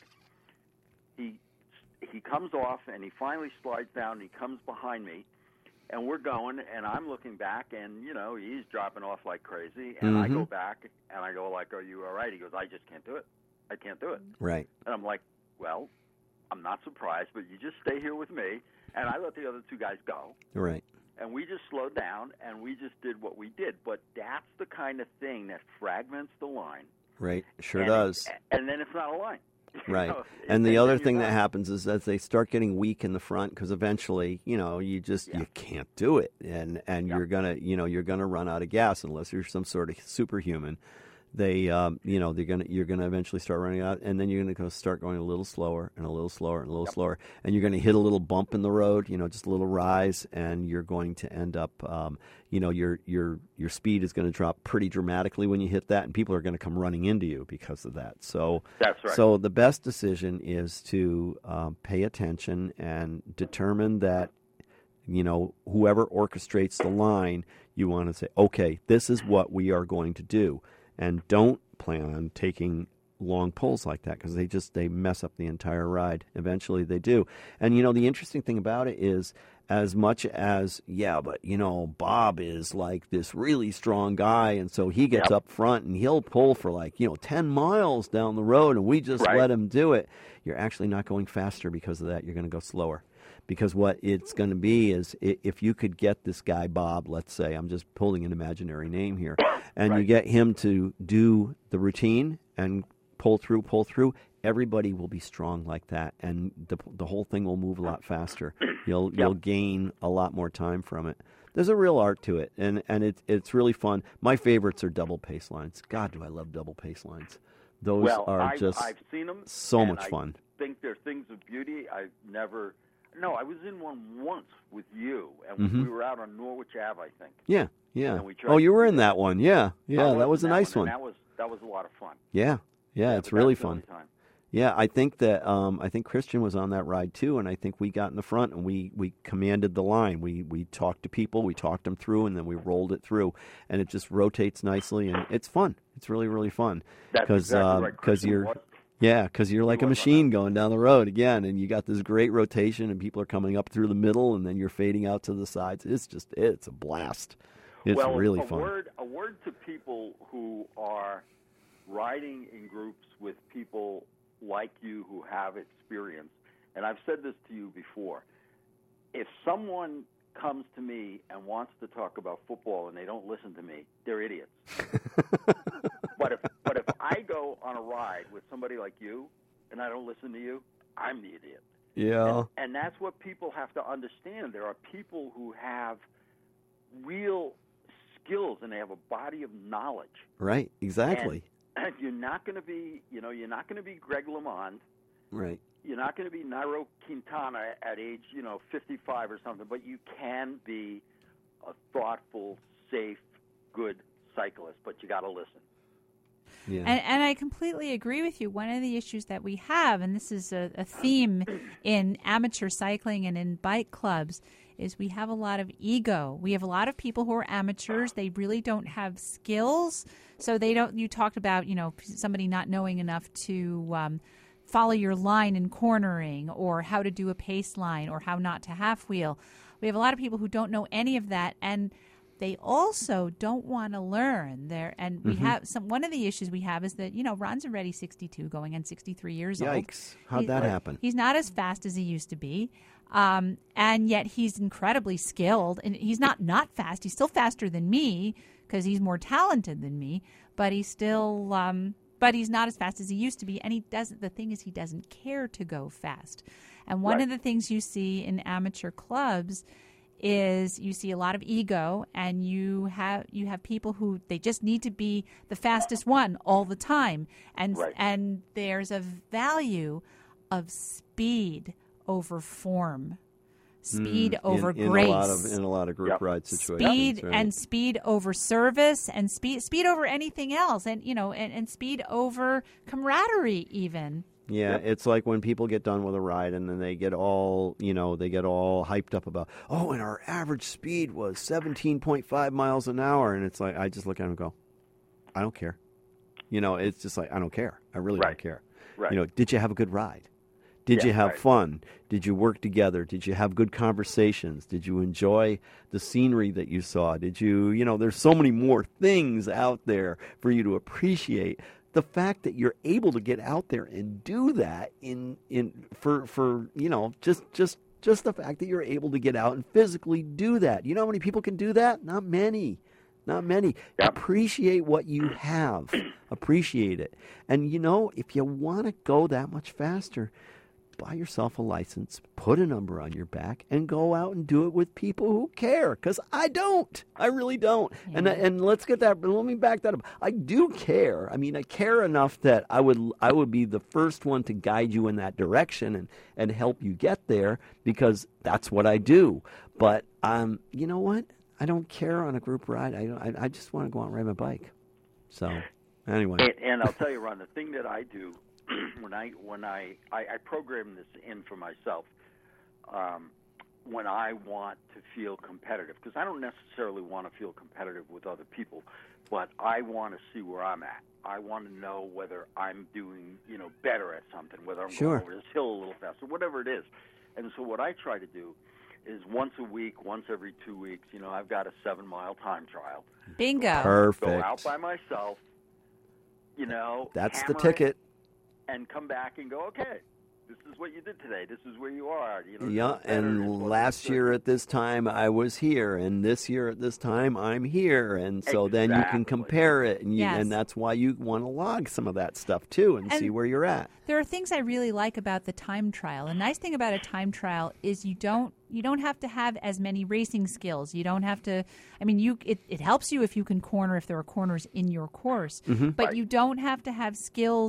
He he comes off, and he finally slides down, and he comes behind me. And we're going, and I'm looking back, and, you know, he's dropping off like crazy. And Mm-hmm. I go back, and I go like, are you all right? He goes, I just can't do it. I can't do it. Right. And I'm like, well, I'm not surprised, but you just stay here with me. And I let the other two guys go. Right. And we just slowed down, and we just did what we did. But that's the kind of thing that fragments the line. Right. Sure and does. It, and then it's not a line. You Right. know, And the then other you're thing that done. happens is as they start getting weak in the front, because eventually, you know, you just Yeah. you can't do it, and and Yeah. you're gonna, you know, you're gonna run out of gas unless you're some sort of superhuman. They, um, you know, they're gonna you're gonna eventually start running out, and then you're gonna go start going a little slower and a little slower and a little Yep. slower, and you're gonna hit a little bump in the road, you know, just a little rise, and you're going to end up, um, you know, your your your speed is going to drop pretty dramatically when you hit that, and people are going to come running into you because of that. So. That's right. So the best decision is to um, pay attention and determine that, you know, whoever orchestrates the line, you want to say, okay, this is what we are going to do. And don't plan on taking long pulls like that because they just, they mess up the entire ride. Eventually they do. And, you know, the interesting thing about it is as much as, yeah, but, you know, Bob is like this really strong guy, and so he gets Yep. up front and he'll pull for like, you know, ten miles down the road, and we just Right. let him do it. You're actually not going faster because of that. You're going to go slower. Because what it's going to be is i- if you could get this guy, Bob, let's say, I'm just pulling an imaginary name here, and you Right. get him to do the routine and pull through, pull through, everybody will be strong like that, and the the whole thing will move a lot faster. You'll Yep. you'll gain a lot more time from it. There's a real art to it, and and it's it's really fun. My favorites are double pace lines. God, do I love double pace lines. Those well, are I've, just I've seen them. so and much I fun. think they're things of beauty. I've never. No, I was in one once with you, and Mhm. we were out on Norwich Ave, I think. Yeah, Yeah. And we tried Oh, you to were do in that one. Yeah. Yeah, I that was a in that nice one. one. And that was that was a lot of fun. Yeah. Yeah, Yeah, it's but really that's the only fun. time. Yeah, I think that um, I think Christian was on that ride too, and I think we got in the front and we, we commanded the line. We we talked to people, we talked them through, and then we rolled it through, and it just rotates nicely, and it's fun. It's really really fun That's exactly uh, right. 'cause Christian you're was. yeah, because you're like a was on machine going down the road again, and you got this great rotation, and people are coming up through the middle, and then you're fading out to the sides. It's just it's a blast. It's well, really a fun. Word, a word to people who are riding in groups with people like you who have experience, and I've said this to you before, if someone comes to me and wants to talk about football and they don't listen to me, they're idiots. but if but if I go on a ride with somebody like you and I don't listen to you, I'm the idiot. Yeah. And, and that's what people have to understand. There are people who have real skills and they have a body of knowledge. Right, exactly. And you're not going to be, you know, you're not going to be Greg LeMond. Right. You're not going to be Nairo Quintana at age, you know, fifty-five or something, but you can be a thoughtful, safe, good cyclist, but you got to listen. Yeah. And, and I completely agree with you. One of the issues that we have, and this is a, a theme in amateur cycling and in bike clubs, is we have a lot of ego. We have a lot of people who are amateurs. They really don't have skills. So they don't, you talked about, you know, somebody not knowing enough to um, follow your line in cornering or how to do a pace line or how not to half wheel. We have a lot of people who don't know any of that, and they also don't want to learn there. And we mm-hmm. have some, one of the issues we have is that, you know, Ron's already sixty-two going on sixty-three years Yikes. old. Yikes. How'd he's, that happen? He's not as fast as he used to be. Um, and yet he's incredibly skilled, and he's not not fast. He's still faster than me because he's more talented than me, but he's still, um, but he's not as fast as he used to be. And he doesn't, the thing is he doesn't care to go fast. And one right. of the things you see in amateur clubs is you see a lot of ego, and you have you have people who they just need to be the fastest one all the time, and right. and there's a value of speed over form, speed mm, over in, in grace, a lot of, in a lot of group yep. ride situations, speed right. and speed over service, and speed speed over anything else, and you know, and, and speed over camaraderie even. Yeah, yep. It's like when people get done with a ride and then they get all, you know, they get all hyped up about, oh, and our average speed was seventeen point five miles an hour. And it's like, I just look at them and go, I don't care. You know, it's just like, I don't care. I really right. don't care. Right. You know, did you have a good ride? Did yeah, you have right. fun? Did you work together? Did you have good conversations? Did you enjoy the scenery that you saw? Did you, you know, there's so many more things out there for you to appreciate. The fact that you're able to get out there and do that in in for for you know just just just the fact that you're able to get out and physically do that. You know how many people can do that? Not many. Not many. Yep. Appreciate what you have. Appreciate it. And you know, if you want to go that much faster, buy yourself a license, put a number on your back, and go out and do it with people who care. Because I don't. I really don't. Yeah. And and let's get that. Let me back that up. I do care. I mean, I care enough that I would I would be the first one to guide you in that direction and, and help you get there because that's what I do. But um, you know what? I don't care on a group ride. I I, I just want to go out and ride my bike. So anyway. And, and I'll tell you, Ron, the thing that I do. When I when I, I I program this in for myself, um, when I want to feel competitive, because I don't necessarily want to feel competitive with other people, but I want to see where I'm at. I want to know whether I'm doing you know better at something, whether I'm sure. going over this hill a little faster, whatever it is. And so what I try to do is once a week, once every two weeks, you know, I've got a seven mile time trial. Bingo. Perfect. Go out by myself. You know, that's the hammer ticket. it, and come back and go, okay, this is what you did today. This is where you are. You know, yeah, and last year at this time I was here, and this year at this time I'm here, and so exactly. then you can compare it, and you, yes. and that's why you want to log some of that stuff too and, and see where you're at. There are things I really like about the time trial. The nice thing about a time trial is you don't you don't have to have as many racing skills. You don't have to. I mean, you it, it helps you if you can corner if there are corners in your course, mm-hmm. but right. you don't have to have skills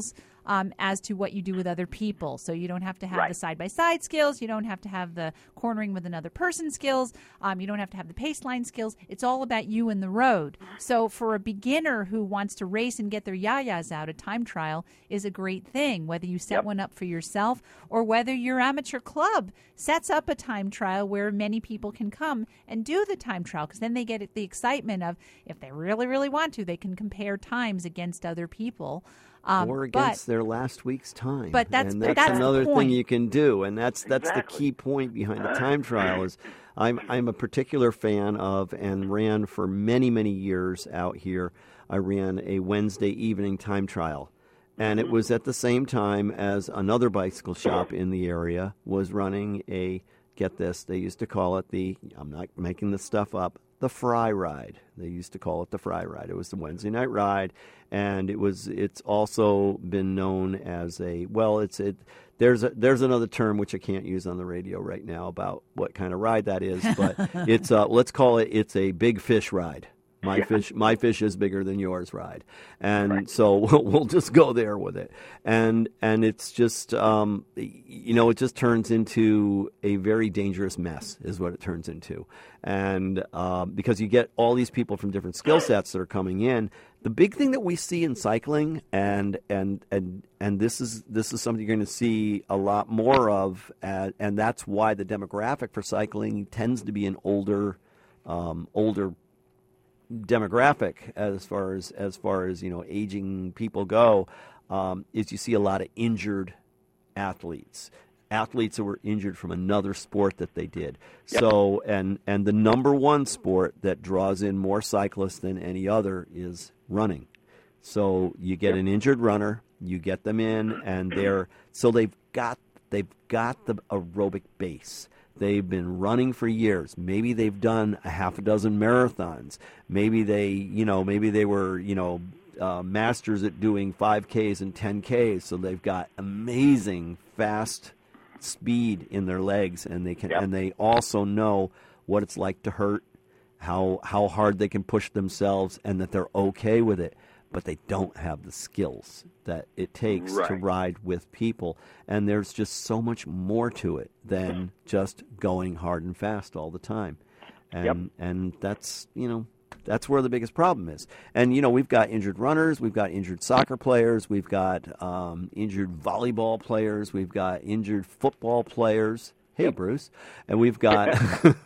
um, as to what you do with other people. So you don't have to have Right. the side-by-side skills. You don't have to have the cornering with another person skills. Um, you don't have to have the pace line skills. It's all about you and the road. So for a beginner who wants to race and get their yayas out, a time trial is a great thing, whether you set Yep. one up for yourself or whether your amateur club sets up a time trial where many people can come and do the time trial, because then they get the excitement of, if they really, really want to, they can compare times against other people. Um, or but against their last week's time. but that's- and but that's, that's the another thing point. you can do, and that's that's Exactly. the key point behind the time trial. Is I'm I'm a particular fan of, and ran for many many years out here. I ran a Wednesday evening time trial, and it was at the same time as another bicycle shop in the area was running a, get this, they used to call it the, I'm not making this stuff up, the Fry Ride. They used to call it the Fry Ride. It was the Wednesday night ride, and it was. It's also been known as a, well, it's it. There's a, there's another term which I can't use on the radio right now about what kind of ride that is, but it's uh, let's call it it's a big fish ride. My Yeah. fish, my fish is bigger than yours ride, and Right. so we'll, we'll just go there with it, and and it's just um, you know, it just turns into a very dangerous mess, is what it turns into, and um, because you get all these people from different skill sets that are coming in. The big thing that we see in cycling, and and and and this is this is something you're going to see a lot more of, and, and that's why the demographic for cycling tends to be an older, um, older. demographic as far as as far as you know aging people go, um, is you see a lot of injured athletes athletes that were injured from another sport that they did. Yep. So and and the number one sport that draws in more cyclists than any other is running. So you get Yep. an injured runner, you get them in, and they're so they've got they've got the aerobic base. They've been running for years. Maybe they've done a half a dozen marathons. Maybe they, you know, maybe they were, you know, uh, masters at doing five Ks and ten Ks. So they've got amazing fast speed in their legs, and they can, Yep. and they also know what it's like to hurt, how how hard they can push themselves, and that they're okay with it. But they don't have the skills that it takes to Right. ride with people. And there's just so much more to it than just going hard and fast all the time. And Yep. and that's, you know, that's where the biggest problem is. And, you know, we've got injured runners, we've got injured soccer players, we've got um, injured volleyball players, we've got injured football players. Hey, Yep. Bruce. And we've got,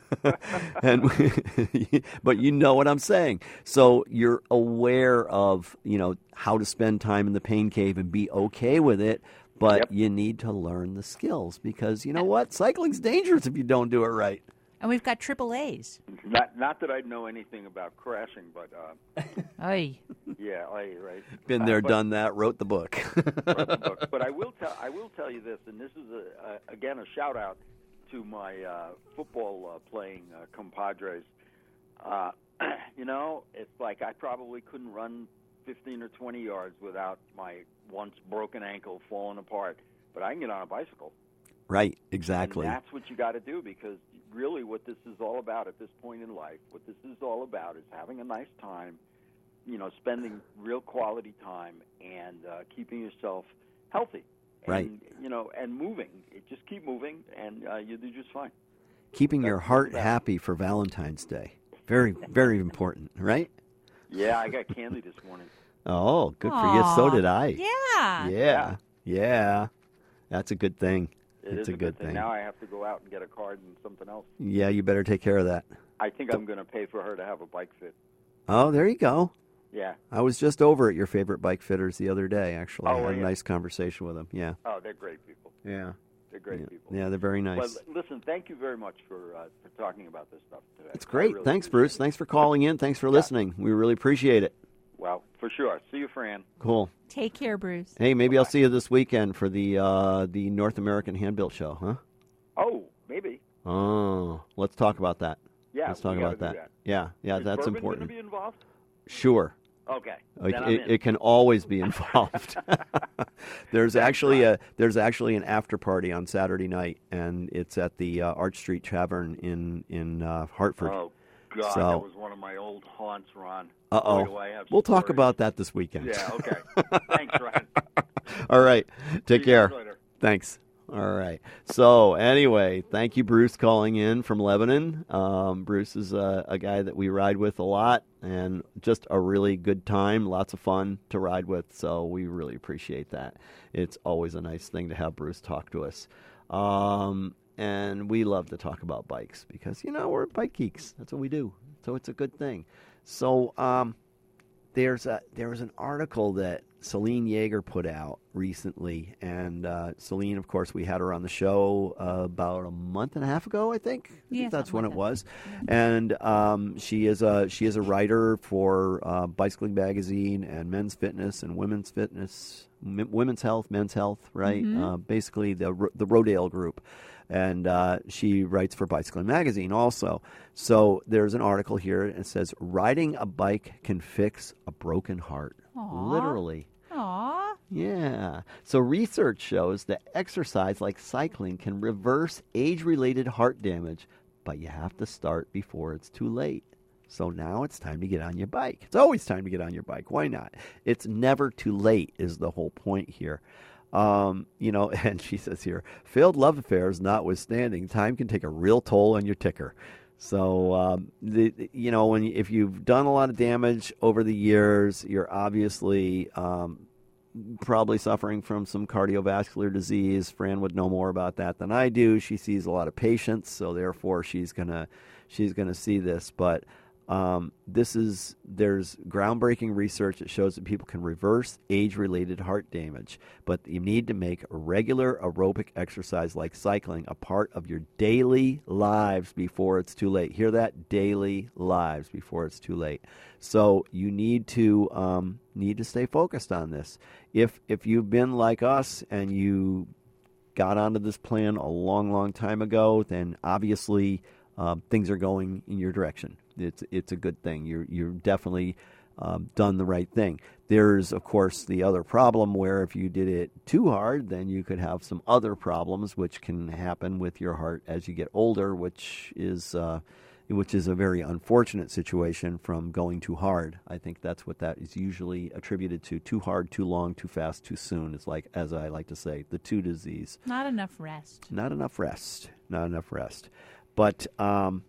and we, but you know what I'm saying. So you're aware of, you know, how to spend time in the pain cave and be okay with it, but Yep. you need to learn the skills because you know what? Cycling's dangerous if you don't do it right. And we've got triple A's. Not not that I know anything about crashing, but uh, Oy. yeah, I, right. Been Uh, there, but- done that, wrote the book. wrote the book. But I will tell I will tell you this, and this is a, a, again a shout out to my uh, football uh, playing uh, compadres. Uh, you know, it's like I probably couldn't run fifteen or twenty yards without my once broken ankle falling apart, but I can get on a bicycle. Right, exactly. And that's what you got to do, because really what this is all about at this point in life, what this is all about is having a nice time, you know, spending real quality time and uh, keeping yourself healthy. And, Right. you know, and moving. It, just keep moving, and uh, you do just fine. Keeping your That's heart that. happy for Valentine's Day. Very, very important, right? Yeah, I got candy this morning. Oh, good for you. So Aw. did I. Yeah. Yeah. Yeah. That's a good thing. It It's is a good thing. thing. Now I have to go out and get a card and something else. Yeah, you better take care of that. I think I'm going to pay for her to have a bike fit. Oh, there you go. Yeah. I was just over at your favorite bike fitters the other day, actually. Oh, I were had a you? nice conversation with them. Yeah. Oh, they're great people. Yeah. They're great yeah. people. Yeah, they're very nice. Well, listen, thank you very much for uh, for talking about this stuff today. It's I great. really Thanks, appreciate Bruce. it. Thanks for calling in. Thanks for listening. We really appreciate it. Well, for sure. See you, Fran. Cool. Take care, Bruce. Hey, maybe I'll Bye-bye. see you this weekend for the uh, the North American Hand-Built Show, huh? Oh, maybe. Oh, let's talk about that. Yeah, let's talk we gotta about that. do that. Yeah, yeah, Is that's Bourbon important. going to be involved? Sure. Okay. It, Then I'm it, in. it can always be involved. there's That's actually right. a there's actually an after party on Saturday night, and it's at the uh, Arch Street Tavern in in uh, Hartford. Oh, God, So- that was one of my old haunts, Ron. Uh Boy, oh. do I have We'll talk stories. about that this weekend. Yeah, okay. Thanks, Ron. All All right. Take See you guys care. later. Thanks. All right. So anyway, thank you, Bruce, calling in from Lebanon. Um, Bruce is a, a guy that we ride with a lot, and just a really good time, lots of fun to ride with. So we really appreciate that. It's always a nice thing to have Bruce talk to us. Um, and we love to talk about bikes because, you know, we're bike geeks. That's what we do. So it's a good thing. So um, there's a there was an article that Celine Yeager put out recently, and uh, Celine, of course, we had her on the show uh, about a month and a half ago, I think. I Yeah, think that's when like it that. was. And um, she is a she is a writer for uh, Bicycling Magazine and Men's Fitness and Women's Fitness, M- Women's Health, Men's Health, right? Mm-hmm. Uh, basically, the Ro- the Rodale Group. And uh, she writes for Bicycling Magazine also. So there's an article here, and it says, "Riding a bike can fix a broken heart." Aw. Literally. Aw. Yeah. So research shows that exercise like cycling can reverse age-related heart damage, but you have to start before it's too late. So now it's time to get on your bike. It's always time to get on your bike. Why not? It's never too late is the whole point here. Um, you know, and she says here, failed love affairs notwithstanding, time can take a real toll on your ticker. So, um, the, you know, when if you've done a lot of damage over the years, you're obviously um, probably suffering from some cardiovascular disease. Fran would know more about that than I do. She sees a lot of patients, so therefore she's gonna she's gonna see this. But um, this is there's groundbreaking research that shows that people can reverse age-related heart damage, but you need to make regular aerobic exercise like cycling a part of your daily lives before it's too late. Hear that? Daily lives before it's too late. So you need to um, need to stay focused on this. If if you've been like us and you got onto this plan a long, long time ago, then obviously um, things are going in your direction. It's it's a good thing. You're you're definitely um, done the right thing. There's, of course, the other problem where if you did it too hard, then you could have some other problems which can happen with your heart as you get older, which is uh, which is a very unfortunate situation from going too hard. I think that's what that is usually attributed to: too hard, too long, too fast, too soon. It's like, as I like to say, the two disease. Not enough rest. Not enough rest. Not enough rest. But um,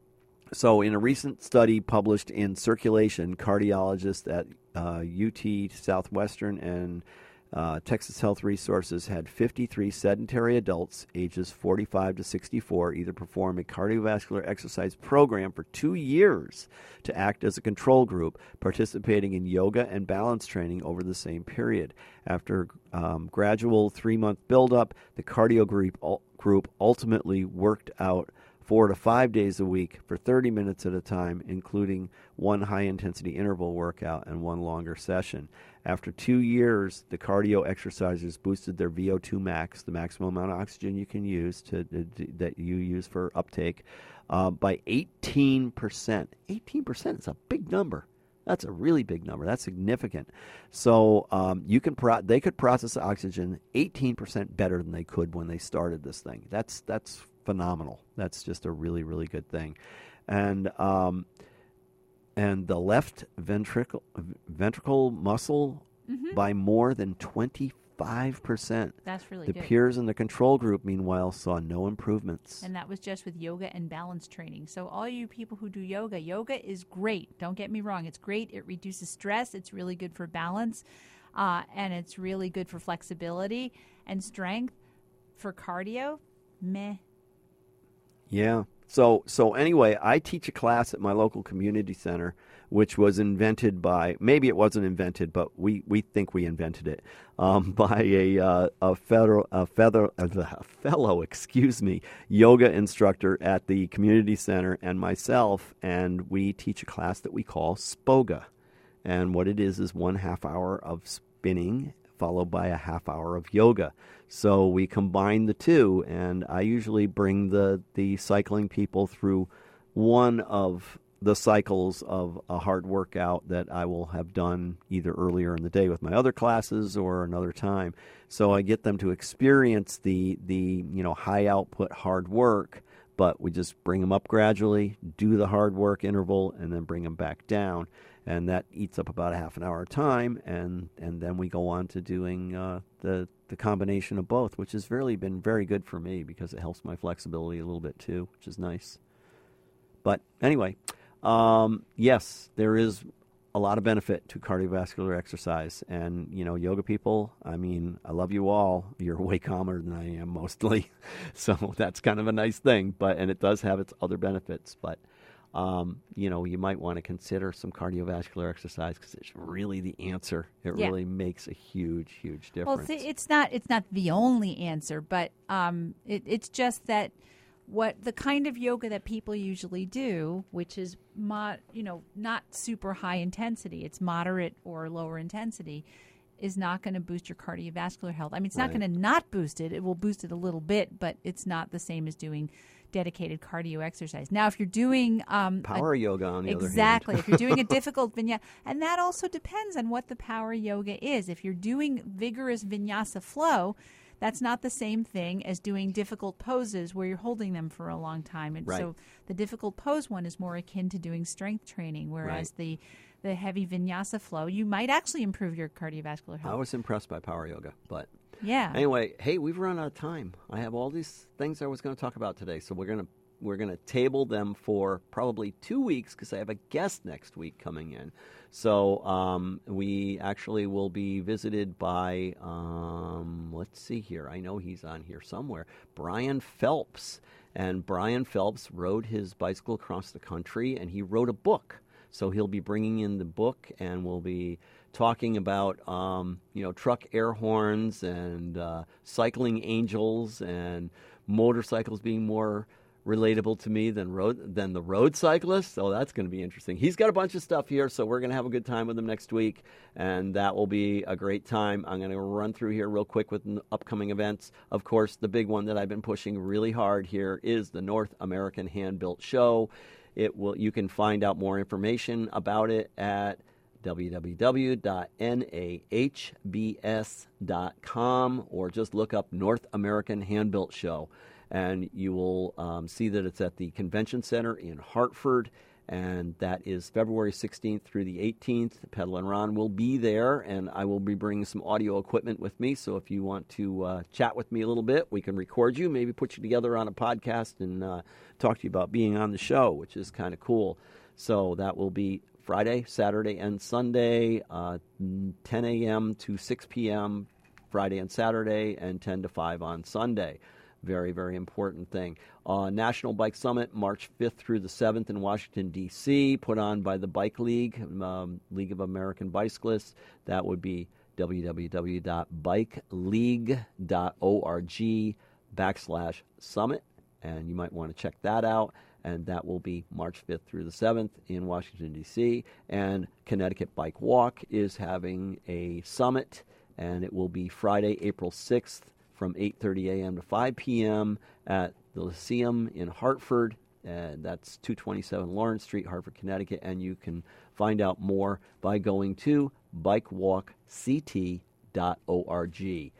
so in a recent study published in Circulation, cardiologists at uh, U T Southwestern and uh, Texas Health Resources had fifty-three sedentary adults ages forty-five to sixty-four either perform a cardiovascular exercise program for two years to act as a control group, participating in yoga and balance training over the same period. After um, gradual three-month buildup, the cardio group, group ultimately worked out four to five days a week for thirty minutes at a time, including one high-intensity interval workout and one longer session. After two years, the cardio exercises boosted their V O two max, the maximum amount of oxygen you can use to, to that you use for uptake, uh, by eighteen percent. eighteen percent is a big number. That's a really big number. That's significant. So um, you can pro- they could process oxygen eighteen percent better than they could when they started this thing. That's that's phenomenal. That's just a really, really good thing. And um, and the left ventricle ventricle muscle Mm-hmm. by more than twenty-five percent. That's really The good. peers in the control group, meanwhile, saw no improvements. And that was just with yoga and balance training. So all you people who do yoga, yoga is great. Don't get me wrong. It's great. It reduces stress. It's really good for balance. Uh, and it's really good for flexibility and strength. For cardio, meh. Yeah. So so anyway, I teach a class at my local community center, which was invented by, maybe it wasn't invented, but we, we think we invented it, um, by a uh, a, federal, a, feather, a fellow, excuse me, yoga instructor at the community center and myself, and we teach a class that we call SPOGA. And what it is is one half hour of spinning followed by a half hour of yoga. So we combine the two, and I usually bring the, the cycling people through one of the cycles of a hard workout that I will have done either earlier in the day with my other classes or another time. So I get them to experience the, the you know, high output hard work, but we just bring them up gradually, do the hard work interval, and then bring them back down. and that eats up about a half an hour of time, and, and then we go on to doing uh, the the combination of both, which has really been very good for me because it helps my flexibility a little bit too, which is nice. But anyway, um, yes, there is a lot of benefit to cardiovascular exercise. And, you know, yoga people, I mean, I love you all. You're way calmer than I am mostly. So that's kind of a nice thing. But and it does have its other benefits. But, um, you know, you might want to consider some cardiovascular exercise because it's really the answer. It Yeah. really makes a huge, huge Well, difference. see, it's not it's not the only answer, but um, it, it's just that what the kind of yoga that people usually do, which is mod, you know, not super high intensity, it's moderate or lower intensity, is not going to boost your cardiovascular health. I mean, it's not Right. going to not boost it. It will boost it a little bit, but it's not the same as doing dedicated cardio exercise. Now, if you're doing um, a- Power yoga, on the Exactly. other hand. If you're doing a difficult vinyasa, and that also depends on what the power yoga is. If you're doing vigorous vinyasa flow, that's not the same thing as doing difficult poses where you're holding them for a long time. And Right. so the difficult pose one is more akin to doing strength training, whereas Right. the the heavy vinyasa flow, you might actually improve your cardiovascular I health. was impressed by power yoga, but Yeah. anyway, hey, we've run out of time. I have all these things I was going to talk about today, so we're going to we're going to table them for probably two weeks because I have a guest next week coming in. So um, we actually will be visited by, um, let's see here, I know he's on here somewhere, Brian Phelps. And Brian Phelps rode his bicycle across the country, and he wrote a book. So he'll be bringing in the book, and we'll be talking about, um, you know, truck air horns and uh, cycling angels and motorcycles being more relatable to me than road than the road cyclist. So that's going to be interesting. He's got a bunch of stuff here, so we're going to have a good time with him next week, and that will be a great time. I'm going to run through here real quick with n- upcoming events. Of course, the big one that I've been pushing really hard here is the North American Hand-Built Show. It will. You can find out more information about it at w w w dot n a h b s dot com or just look up North American Hand-Built Show. And you will um, see that it's at the Convention Center in Hartford, and that is February sixteenth through the eighteenth. Pedal and Ron will be there, and I will be bringing some audio equipment with me, so if you want to uh, chat with me a little bit, we can record you, maybe put you together on a podcast and uh, talk to you about being on the show, which is kind of cool. So that will be Friday, Saturday, and Sunday, uh, ten a.m. to six p.m. Friday and Saturday, and ten to five on Sunday. Very, very important thing. Uh, National Bike Summit, March fifth through the seventh in Washington, D C, put on by the Bike League, um, League of American Bicyclists. That would be w w w dot bike league dot org backslash summit, and you might want to check that out. And that will be March fifth through the seventh in Washington, D C. And Connecticut Bike Walk is having a summit, and it will be Friday, April sixth, from eight thirty a.m. to five p.m. at the Lyceum in Hartford. And that's two twenty-seven Lawrence Street, Hartford, Connecticut. And you can find out more by going to bike walk c t dot org.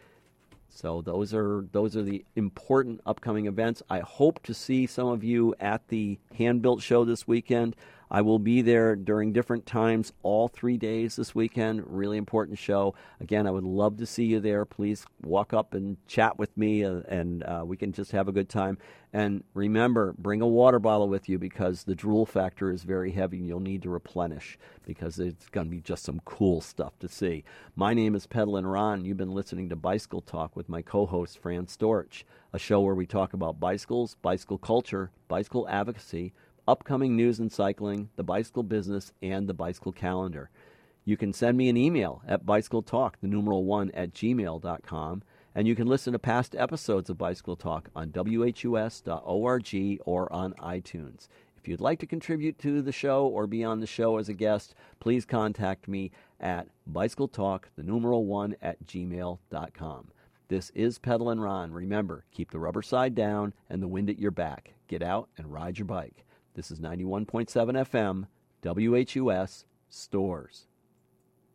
So those are those are the important upcoming events. I hope to see some of you at the Hand-Built Show this weekend. I will be there during different times all three days this weekend. Really important show. Again, I would love to see you there. Please walk up and chat with me, uh, and uh, we can just have a good time. And remember, bring a water bottle with you because the drool factor is very heavy and you'll need to replenish because it's going to be just some cool stuff to see. My name is Pedalin' Ron. You've been listening to Bicycle Talk with my co-host, Fran Storch, a show where we talk about bicycles, bicycle culture, bicycle advocacy, upcoming news in cycling, the bicycle business, and the bicycle calendar. You can send me an email at bicycletalk, the numeral one, at gmail dot com, and you can listen to past episodes of Bicycle Talk on w h u s dot org or on iTunes. If you'd like to contribute to the show or be on the show as a guest, please contact me at bicycletalk, the numeral one, at gmail dot com. This is Pedalin' Ron. Remember, keep the rubber side down and the wind at your back. Get out and ride your bike. This is ninety-one point seven F M, W H U S, Stores.